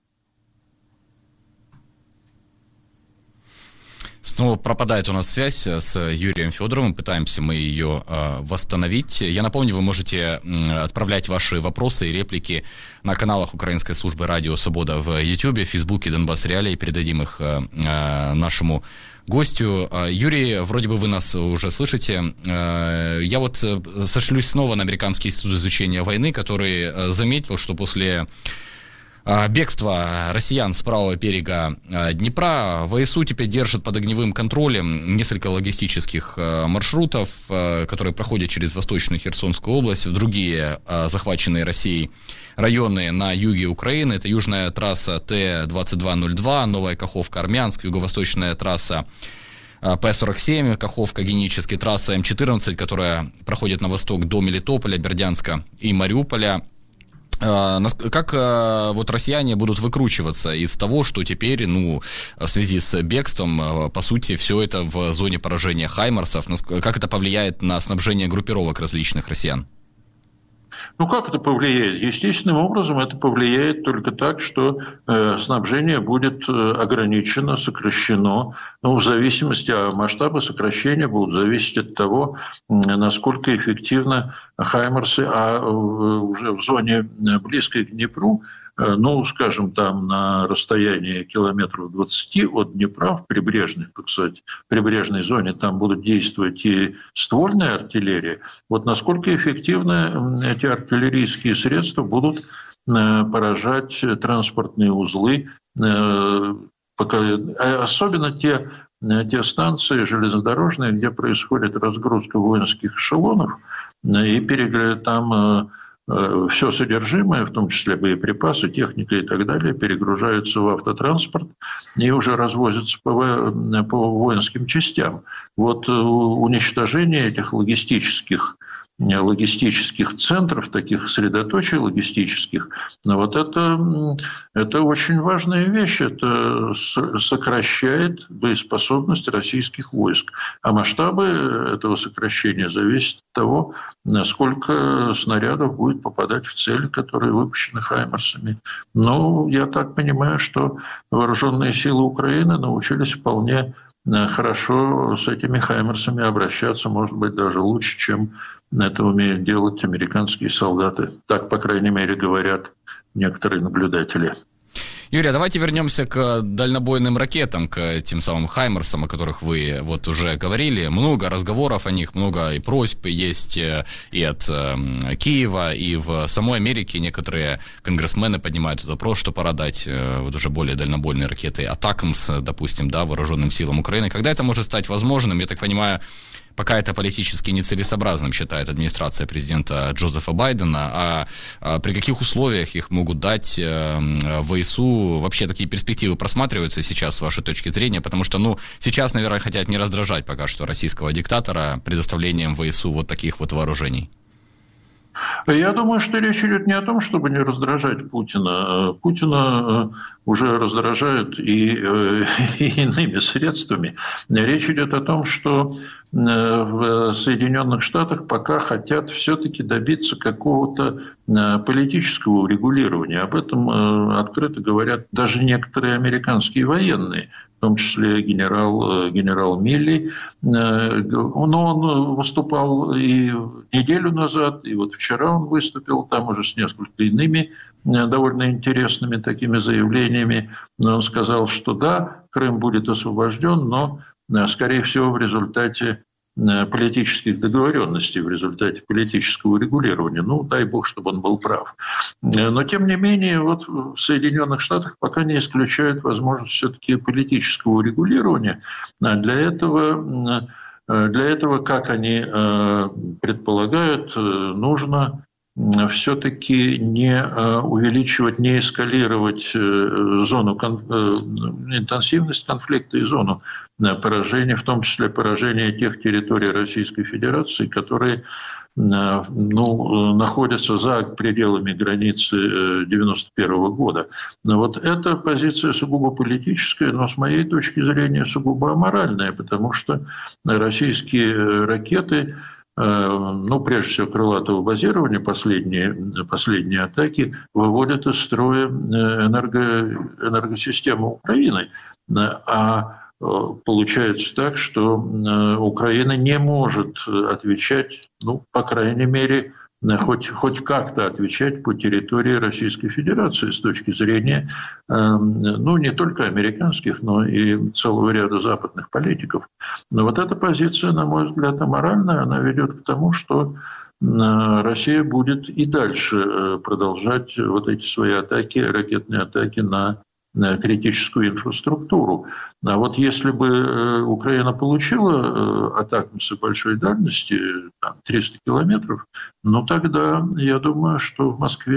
Снова пропадает у нас связь с Юрием Федоровым, пытаемся мы ее восстановить. Я напомню, вы можете отправлять ваши вопросы и реплики на каналах Украинской службы радио «Свобода» в YouTube, в Фейсбуке «Донбасс Реалии», передадим их нашему гостю. Юрий, вроде бы вы нас уже слышите. Я сошлюсь снова на Американский институт изучения войны, который заметил, что после бегство россиян с правого берега Днепра ВСУ теперь держит под огневым контролем несколько логистических маршрутов, которые проходят через Восточную Херсонскую область, в другие захваченные Россией районы на юге Украины. Это южная трасса Т-2202, Новая Каховка-Армянск, юго-восточная трасса П-47, Каховка-Генический, трасса М-14, которая проходит на восток до Мелитополя, Бердянска и Мариуполя. Как вот россияне будут выкручиваться из того, что теперь, в связи с бегством, по сути, все это в зоне поражения хаймарсов, как это повлияет на снабжение группировок различных россиян? Как это повлияет? Естественным образом это повлияет только так, что снабжение будет ограничено, сокращено. В зависимости от масштаба сокращения будут зависеть от того, насколько эффективно хаймарсы, а уже в зоне близкой к Днепру, скажем, там на расстоянии километров 20 от Днепра, в прибрежной зоне, там будут действовать и ствольная артиллерия. Вот насколько эффективно эти артиллерийские средства будут поражать транспортные узлы, особенно те станции железнодорожные, где происходит разгрузка воинских эшелонов, и там все содержимое, в том числе боеприпасы, техника и так далее, перегружаются в автотранспорт и уже развозятся по воинским частям. Вот уничтожение этих логистических центров, таких средоточий логистических, это очень важная вещь. Это сокращает боеспособность российских войск. А масштабы этого сокращения зависят от того, сколько снарядов будет попадать в цели, которые выпущены хаймарсами. Я так понимаю, что вооруженные силы Украины научились вполне хорошо с этими хаймарсами обращаться, может быть, даже лучше, чем это умеют делать американские солдаты. Так, по крайней мере, говорят некоторые наблюдатели. Юрий, давайте вернемся к дальнобойным ракетам, к тем самым хаймарсам, о которых вы уже говорили. Много разговоров о них, много и просьб есть и от Киева, и в самой Америке некоторые конгрессмены поднимают вопрос, что пора дать уже более дальнобойные ракеты «Атакамс», допустим, вооруженным силам Украины. Когда это может стать возможным? Я так понимаю, пока это политически нецелесообразным, считает администрация президента Джозефа Байдена. А при каких условиях их могут дать ВСУ? Вообще такие перспективы просматриваются сейчас с вашей точки зрения? Потому что, сейчас, наверное, хотят не раздражать пока что российского диктатора предоставлением ВСУ таких вооружений. Я думаю, что речь идет не о том, чтобы не раздражать Путина. Путина уже раздражают и иными средствами. Речь идет о том, что в Соединенных Штатах пока хотят все-таки добиться какого-то политического урегулирования. Об этом открыто говорят даже некоторые американские военные, в том числе генерал Милли. Но он выступал и неделю назад, и вчера он выступил, там уже с несколько иными довольно интересными такими заявлениями. Он сказал, что да, Крым будет освобожден, но, скорее всего, в результате политических договоренностей, в результате политического урегулирования. Дай бог, чтобы он был прав. Но, тем не менее, в Соединенных Штатах пока не исключают возможность все-таки политического урегулирования. А для этого, как они предполагают, нужно все-таки не увеличивать, не эскалировать интенсивность конфликта и зону поражения, в том числе поражение тех территорий Российской Федерации, которые находятся за пределами границы 1991 года. Эта позиция сугубо политическая, но с моей точки зрения сугубо аморальная, потому что российские ракеты, прежде всего крылатого базирования, последние атаки выводят из строя энергосистему Украины. А получается так, что Украина не может отвечать, по крайней мере, хоть как-то отвечать по территории Российской Федерации с точки зрения, не только американских, но и целого ряда западных политиков. Но эта позиция, на мой взгляд, аморальная, она ведет к тому, что Россия будет и дальше продолжать эти свои атаки, ракетные атаки на критическую инфраструктуру. А если бы Украина получила атакамсы большой дальности, 300 километров, тогда я думаю, что в Москве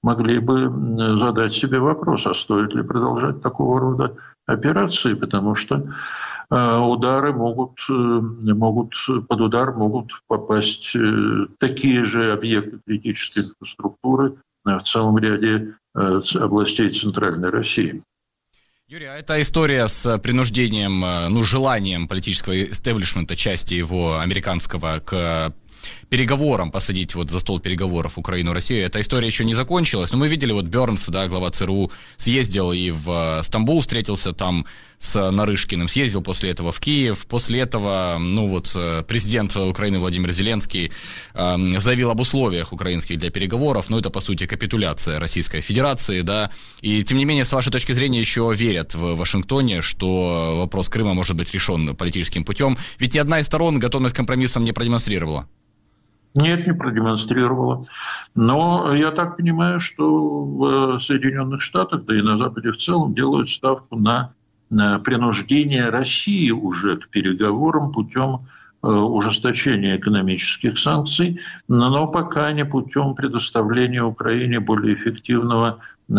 могли бы задать себе вопрос, а стоит ли продолжать такого рода операции, потому что удары под удар могут попасть такие же объекты критической инфраструктуры в целом ряде областей Центральной России. Юрий, а эта история с принуждением, желанием политического истеблишмента, части его американского, к переговорам, посадить за стол переговоров Украину и Россию, эта история еще не закончилась. Но мы видели, Бернс, глава ЦРУ, съездил и в Стамбул, встретился там с Нарышкиным, съездил после этого в Киев. После этого, президент Украины Владимир Зеленский заявил об условиях украинских для переговоров. Это, по сути, капитуляция Российской Федерации, да. И, тем не менее, с вашей точки зрения, еще верят в Вашингтоне, что вопрос Крыма может быть решен политическим путем. Ведь ни одна из сторон готовность к компромиссам не продемонстрировала. Нет, не продемонстрировала. Но я так понимаю, что в Соединенных Штатах, да и на Западе в целом, делают ставку на принуждение России уже к переговорам путем ужесточения экономических санкций, но пока не путем предоставления Украине более эффективных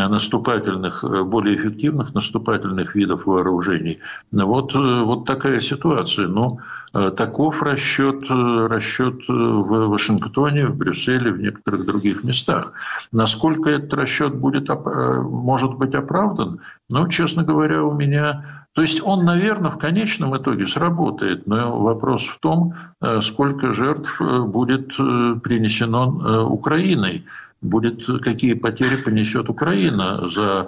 наступательных видов вооружений. Вот такая ситуация. Таков расчет в Вашингтоне, в Брюсселе, в некоторых других местах. Насколько этот расчет может быть оправдан? Честно говоря, у меня... То есть он, наверное, в конечном итоге сработает, но вопрос в том, сколько жертв будет принесено Украиной, какие потери понесет Украина за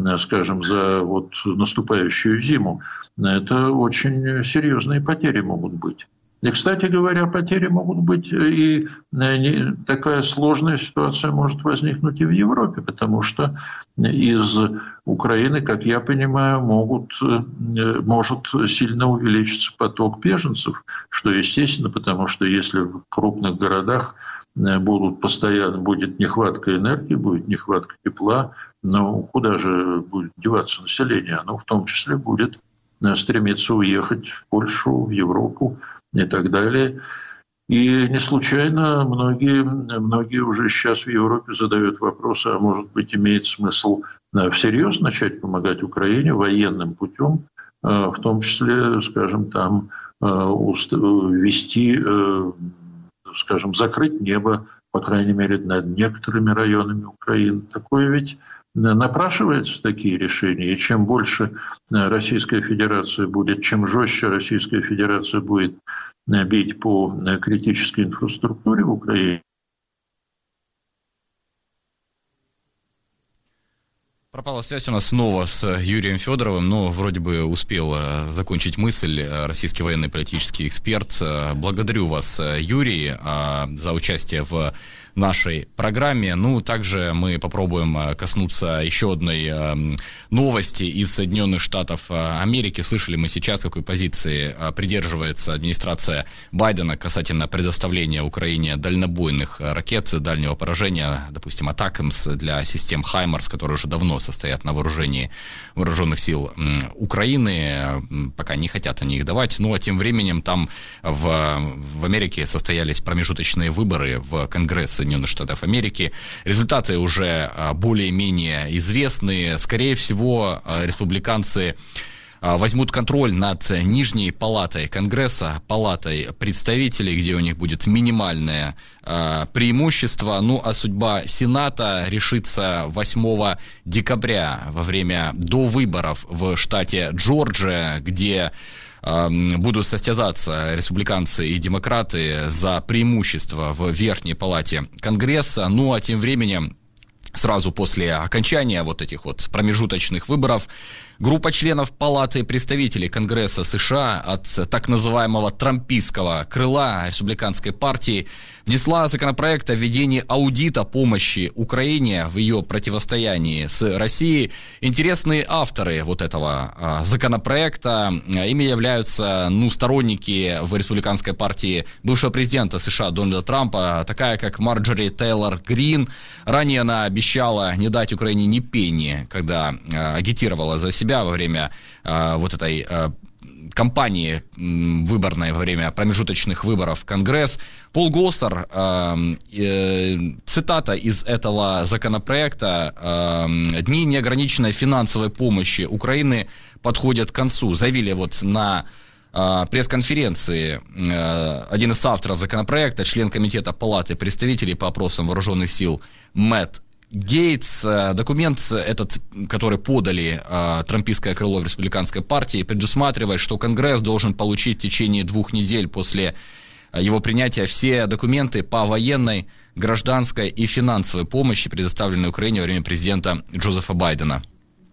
наступающую зиму. Это очень серьезные потери могут быть. И, кстати говоря, потери могут быть, и такая сложная ситуация может возникнуть и в Европе, потому что из Украины, как я понимаю, может сильно увеличиться поток беженцев, что естественно, потому что если в крупных городах будет нехватка энергии, будет нехватка тепла, куда же будет деваться население? Оно в том числе будет стремиться уехать в Польшу, в Европу и так далее. И не случайно многие уже сейчас в Европе задают вопрос, а может быть имеет смысл всерьез начать помогать Украине военным путем, в том числе, закрыть небо, по крайней мере, над некоторыми районами Украины. Такое ведь напрашиваются такие решения, и чем больше Российская Федерация чем жестче Российская Федерация будет бить по критической инфраструктуре в Украине. Пропала связь у нас снова с Юрием Федоровым, но вроде бы успел закончить мысль российский военный политический эксперт. Благодарю вас, Юрий, за участие в нашей программе. Также мы попробуем коснуться еще одной новости из Соединенных Штатов Америки. Слышали мы сейчас, какой позиции придерживается администрация Байдена касательно предоставления Украине дальнобойных ракет дальнего поражения, допустим, «Атакамс» для систем «Хаймарс», которые уже давно состоят на вооружении вооруженных сил Украины. Пока не хотят они их давать. А тем временем там в Америке состоялись промежуточные выборы в Конгресс Соединенных Штатов Америки. Результаты уже более-менее известны. Скорее всего, республиканцы возьмут контроль над нижней палатой Конгресса, палатой представителей, где у них будет минимальное преимущество. А судьба Сената решится 8 декабря во время довыборов в штате Джорджия, где будут состязаться республиканцы и демократы за преимущество в верхней палате Конгресса. А тем временем, сразу после окончания этих промежуточных выборов, группа членов Палаты представителей Конгресса США от так называемого трампистского крыла республиканской партии внесла законопроект о введении аудита помощи Украине в ее противостоянии с Россией. Интересные авторы этого законопроекта, ими являются сторонники в республиканской партии бывшего президента США Дональда Трампа, такая как Марджори Тейлор Грин. Ранее она обещала не дать Украине ни пенни, когда агитировала за себя во время этой кампании выборной во время промежуточных выборов в Конгресс. Пол Госсер, цитата из этого законопроекта: «Дни неограниченной финансовой помощи Украины подходят к концу», заявили вот на пресс-конференции один из авторов законопроекта, член комитета Палаты представителей по вопросам вооруженных сил Мэтт Гейтс. Документ этот, который подали трампистское крыло в республиканской партии, предусматривает, что Конгресс должен получить в течение 2 недель после его принятия все документы по военной, гражданской и финансовой помощи, предоставленной Украине во время президента Джозефа Байдена.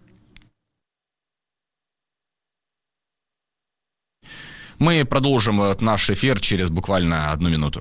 Мы продолжим наш эфир через буквально 1 минуту.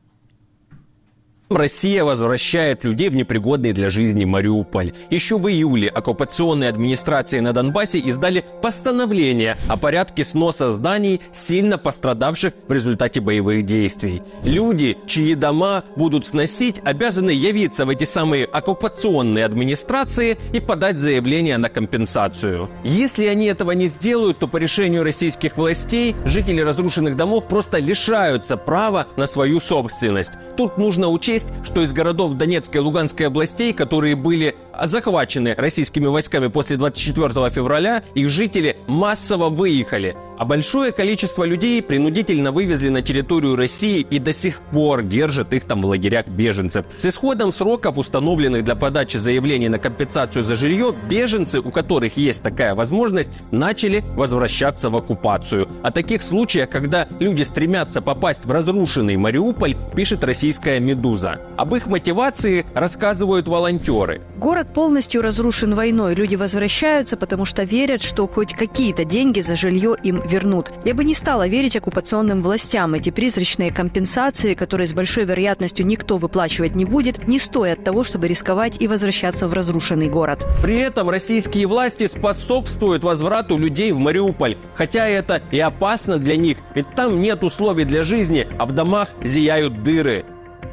Россия возвращает людей в непригодный для жизни Мариуполь. Еще в июле оккупационные администрации на Донбассе издали постановление о порядке сноса зданий, сильно пострадавших в результате боевых действий. Люди, чьи дома будут сносить, обязаны явиться в эти самые оккупационные администрации и подать заявление на компенсацию. Если они этого не сделают, то по решению российских властей жители разрушенных домов просто лишаются права на свою собственность. Тут нужно учесть, что из городов Донецкой и Луганской областей, которые были захвачены российскими войсками после 24 февраля, их жители массово выехали, а большое количество людей принудительно вывезли на территорию России и до сих пор держат их там в лагерях беженцев. С исходом сроков, установленных для подачи заявлений на компенсацию за жилье, беженцы, у которых есть такая возможность, начали возвращаться в оккупацию. О таких случаях, когда люди стремятся попасть в разрушенный Мариуполь, пишет российская «Медуза». Об их мотивации рассказывают волонтеры. Город полностью разрушен войной. Люди возвращаются, потому что верят, что хоть какие-то деньги за жилье им вернут. Я бы не стала верить оккупационным властям. Эти призрачные компенсации, которые с большой вероятностью никто выплачивать не будет, не стоят того, чтобы рисковать и возвращаться в разрушенный город. При этом российские власти способствуют возврату людей в Мариуполь. Хотя это и опасно для них, ведь там нет условий для жизни, а в домах зияют дыры.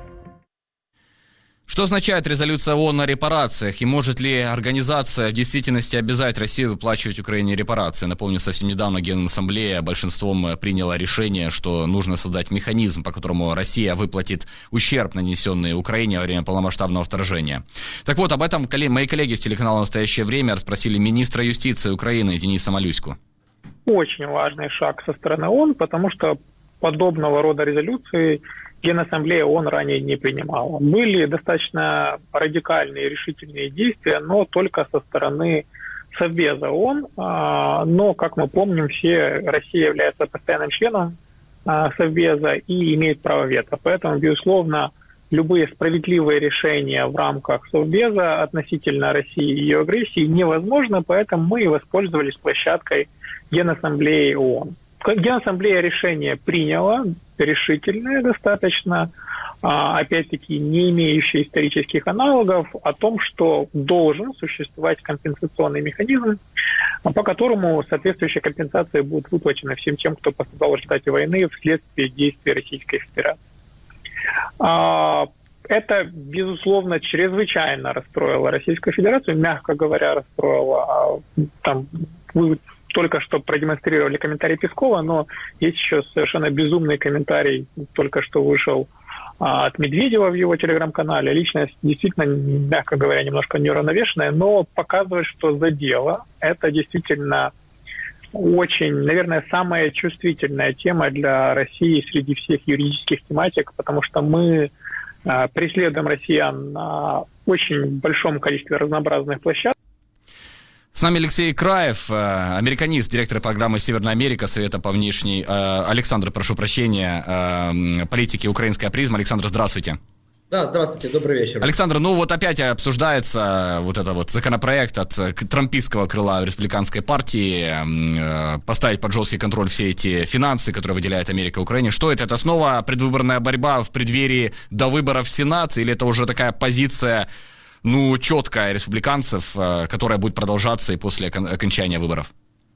Что означает резолюция ООН о репарациях? И может ли организация в действительности обязать Россию выплачивать Украине репарации? Напомню, совсем недавно Генассамблея большинством приняла решение, что нужно создать механизм, по которому Россия выплатит ущерб, нанесенный Украине во время полномасштабного вторжения. Так вот, об этом мои коллеги с телеканала «Настоящее время» расспросили министра юстиции Украины Дениса Малюську. Очень важный шаг со стороны ООН, потому что подобного рода резолюции Генассамблея ООН ранее не принимала. Были достаточно радикальные решительные действия, но только со стороны Совбеза ООН. Но, как мы помним, Россия является постоянным членом Совбеза и имеет право вето. Поэтому, безусловно, любые справедливые решения в рамках Совбеза относительно России и ее агрессии невозможны, поэтому мы и воспользовались площадкой Генассамблеи ООН. Генассамблея решение приняла, решительное достаточно, опять-таки не имеющее исторических аналогов, о том, что должен существовать компенсационный механизм, по которому соответствующие компенсации будут выплачены всем тем, кто пострадал в результате войны вследствие действий Российской Федерации. Это, безусловно, чрезвычайно расстроило Российскую Федерацию, мягко говоря, расстроило. Вы только что продемонстрировали комментарий Пескова, но есть еще совершенно безумный комментарий, только что вышел от Медведева в его телеграм-канале. Личность действительно, мягко говоря, немножко неуравновешенная, но показывает, что задело. Это действительно очень, наверное, самая чувствительная тема для России среди всех юридических тематик, потому что мы преследуем россиян на очень большом количестве разнообразных площадок. С нами Алексей Краев, американист, директор программы «Северная Америка» Совета по внешней... Александр, прошу прощения, политики «Украинская призма». Александр, здравствуйте. Да, здравствуйте, добрый вечер. Александр, ну вот опять обсуждается вот этот вот законопроект от трампистского крыла республиканской партии поставить под жесткий контроль все эти финансы, которые выделяет Америка Украине. Что это? Это снова предвыборная борьба в преддверии до выборов в Сенат, или это уже такая позиция, четкая республиканцев, которая будет продолжаться и после окончания выборов?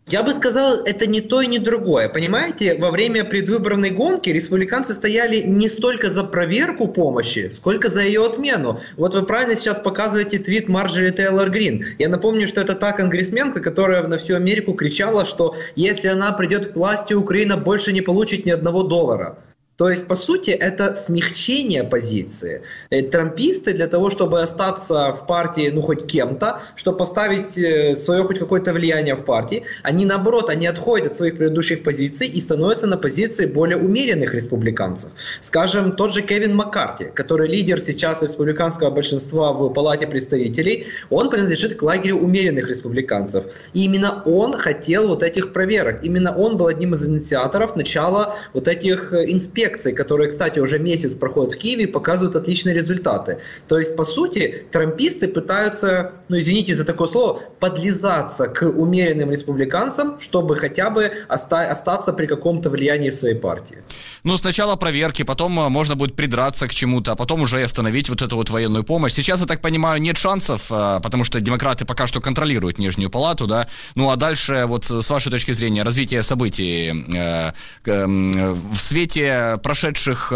Я бы сказал, это не то и не другое. Понимаете, во время предвыборной гонки республиканцы стояли не столько за проверку помощи, сколько за ее отмену. Вот вы правильно сейчас показываете твит Марджори Тейлор Грин. Я напомню, что это та конгрессменка, которая на всю Америку кричала, что если она придет к власти, Украина больше не получит ни $1. То есть, по сути, это смягчение позиции. Трамписты для того, чтобы остаться в партии, хоть кем-то, чтобы поставить свое хоть какое-то влияние в партии, они наоборот, они отходят от своих предыдущих позиций и становятся на позиции более умеренных республиканцев. Скажем, тот же Кевин Маккарти, который лидер сейчас республиканского большинства в Палате представителей, он принадлежит к лагерю умеренных республиканцев. И именно он хотел вот этих проверок. Именно он был одним из инициаторов начала вот этих инспекций, которые, кстати, уже месяц проходят в Киеве и показывают отличные результаты. То есть, по сути, трамписты пытаются, извините за такое слово, подлизаться к умеренным республиканцам, чтобы хотя бы остаться при каком-то влиянии в своей партии. Сначала проверки, потом можно будет придраться к чему-то, а потом уже остановить вот эту вот военную помощь. Сейчас, я так понимаю, нет шансов, потому что демократы пока что контролируют Нижнюю палату, да? А дальше, вот с вашей точки зрения, развитие событий в свете прошедших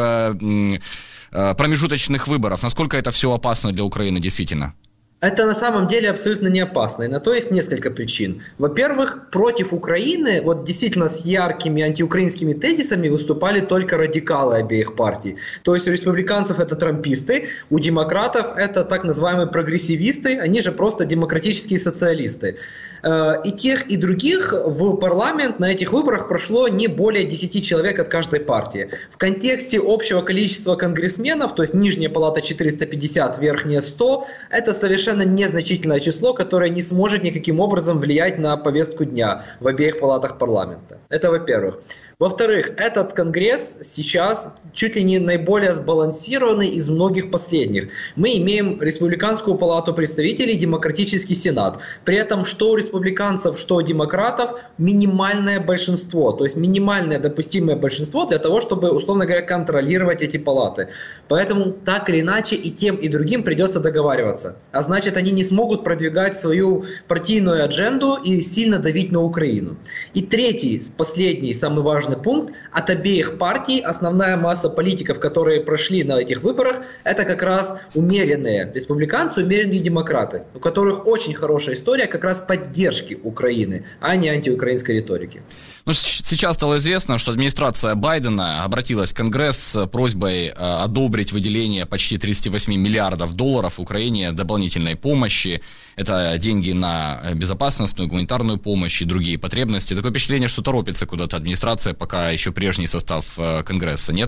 промежуточных выборов, насколько это все опасно для Украины действительно? Это на самом деле абсолютно не опасно, и на то есть несколько причин. Во-первых, против Украины, вот действительно с яркими антиукраинскими тезисами выступали только радикалы обеих партий. То есть у республиканцев это трамписты, у демократов это так называемые прогрессивисты, они же просто демократические социалисты. И тех, и других в парламент на этих выборах прошло не более 10 человек от каждой партии. В контексте общего количества конгрессменов, то есть нижняя палата 450, верхняя 100, это совершенно незначительное число, которое не сможет никаким образом влиять на повестку дня в обеих палатах парламента. Это во-первых. Во-вторых, этот конгресс сейчас чуть ли не наиболее сбалансированный из многих последних. Мы имеем республиканскую палату представителей, демократический сенат. При этом что у республиканцев, что у демократов минимальное большинство. То есть минимальное допустимое большинство для того, чтобы, условно говоря, контролировать эти палаты. Поэтому так или иначе и тем, и другим придется договариваться. А значит, они не смогут продвигать свою партийную адженду и сильно давить на Украину. И третий, последний, самый важный пункт. От обеих партий основная масса политиков, которые прошли на этих выборах, это как раз умеренные республиканцы, умеренные демократы, у которых очень хорошая история как раз поддержки Украины, а не антиукраинской риторики. Сейчас стало известно, что администрация Байдена обратилась в Конгресс с просьбой одобрить выделение почти $38 миллиардов Украине дополнительной помощи. Это деньги на безопасностную, гуманитарную помощь и другие потребности. Такое впечатление, что торопится куда-то администрация, пока еще прежний состав Конгресса, нет?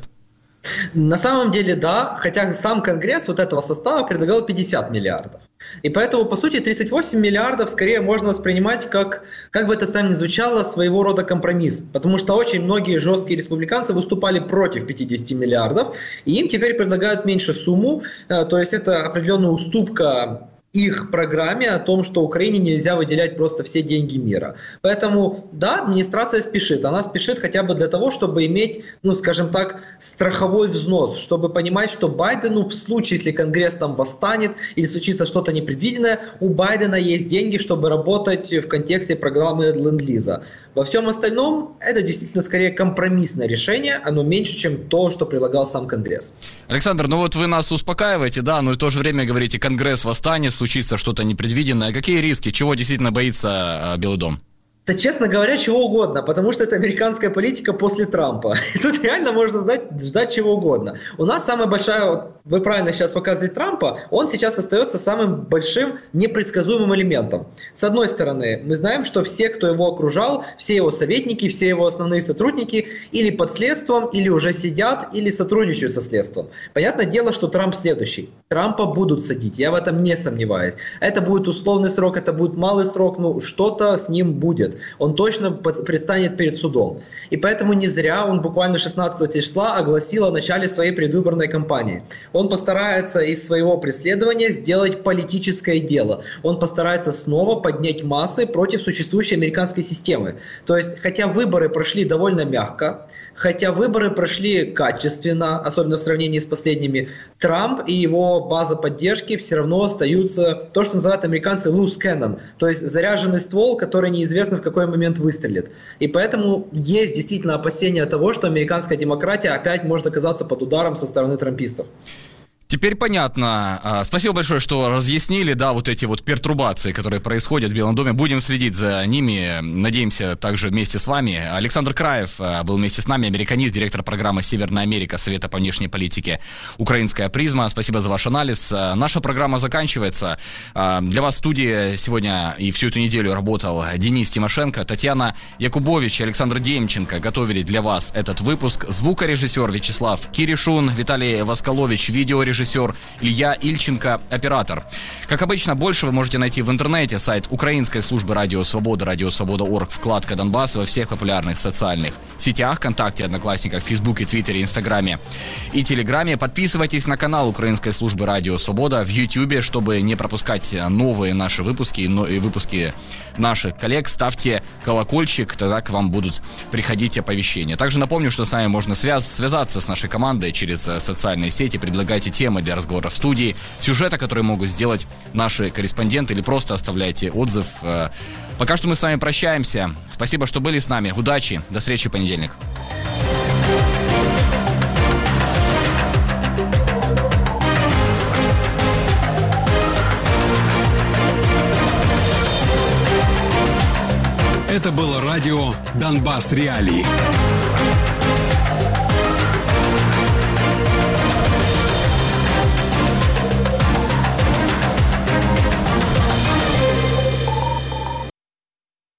На самом деле, да, хотя сам Конгресс вот этого состава предлагал 50 миллиардов. И поэтому, по сути, 38 миллиардов скорее можно воспринимать как бы это там ни звучало, своего рода компромисс. Потому что очень многие жесткие республиканцы выступали против 50 миллиардов, и им теперь предлагают меньше сумму, то есть это определенная уступка их программе о том, что Украине нельзя выделять просто все деньги мира. Поэтому, да, администрация спешит. Она спешит хотя бы для того, чтобы иметь, скажем так, страховой взнос, чтобы понимать, что Байдену в случае, если Конгресс там восстанет или случится что-то непредвиденное, у Байдена есть деньги, чтобы работать в контексте программы Ленд-Лиза. Во всем остальном это действительно скорее компромиссное решение, оно меньше, чем то, что предлагал сам Конгресс. Александр, вот вы нас успокаиваете, да, но и в то же время говорите, Конгресс восстанет, случится что-то непредвиденное. Какие риски? Чего действительно боится Белый дом? Да, честно говоря, чего угодно, потому что это американская политика после Трампа. И тут реально можно ждать чего угодно. У нас самая большая, вы правильно сейчас показываете Трампа, он сейчас остается самым большим непредсказуемым элементом. С одной стороны, мы знаем, что все, кто его окружал, все его советники, все его основные сотрудники или под следствием, или уже сидят, или сотрудничают со следствием. Понятное дело, что Трамп следующий. Трампа будут садить, я в этом не сомневаюсь. Это будет условный срок, это будет малый срок, что-то с ним будет. Он точно предстанет перед судом. И поэтому не зря он буквально 16 числа огласил о начале своей предвыборной кампании. Он постарается из своего преследования сделать политическое дело. Он постарается снова поднять массы против существующей американской системы. То есть, хотя выборы прошли довольно мягко, хотя выборы прошли качественно, особенно в сравнении с последними, Трамп и его база поддержки все равно остаются то, что называют американцы loose cannon, то есть заряженный ствол, который неизвестно в какой момент выстрелит. И поэтому есть действительно опасения того, что американская демократия опять может оказаться под ударом со стороны трампистов. Теперь понятно. Спасибо большое, что разъяснили, да, вот эти вот пертурбации, которые происходят в Белом доме. Будем следить за ними. Надеемся, также вместе с вами. Александр Краев был вместе с нами, американист, директор программы «Северная Америка» Совета по внешней политике «Украинская призма». Спасибо за ваш анализ. Наша программа заканчивается. Для вас в студии сегодня и всю эту неделю работал Денис Тимошенко, Татьяна Якубович, Александр Демченко готовили для вас этот выпуск. Звукорежиссер Вячеслав Киришун, Виталий Восколович, видеорежиссер Илья Ильченко, оператор. Как обычно, больше вы можете найти в интернете, сайт Украинской службы Радио Свобода, радиосвобода.орг, вкладка Донбасс, во всех популярных социальных сетях, ВКонтакте, Одноклассниках, Фейсбуке, Твиттере, Инстаграме и Телеграме. Подписывайтесь на канал Украинской службы Радио Свобода в Ютьюбе, чтобы не пропускать новые наши выпуски и выпуски наших коллег. Ставьте колокольчик, тогда к вам будут приходить оповещения. Также напомню, что с нами можно связаться с нашей командой через социальные сети, предлагайте темы для разговора в студии, сюжеты, которые могут сделать наши корреспонденты, или просто оставляйте отзыв. Пока что мы с вами прощаемся. Спасибо, что были с нами. Удачи. До встречи в понедельник. Это было радио «Донбасс Реалии».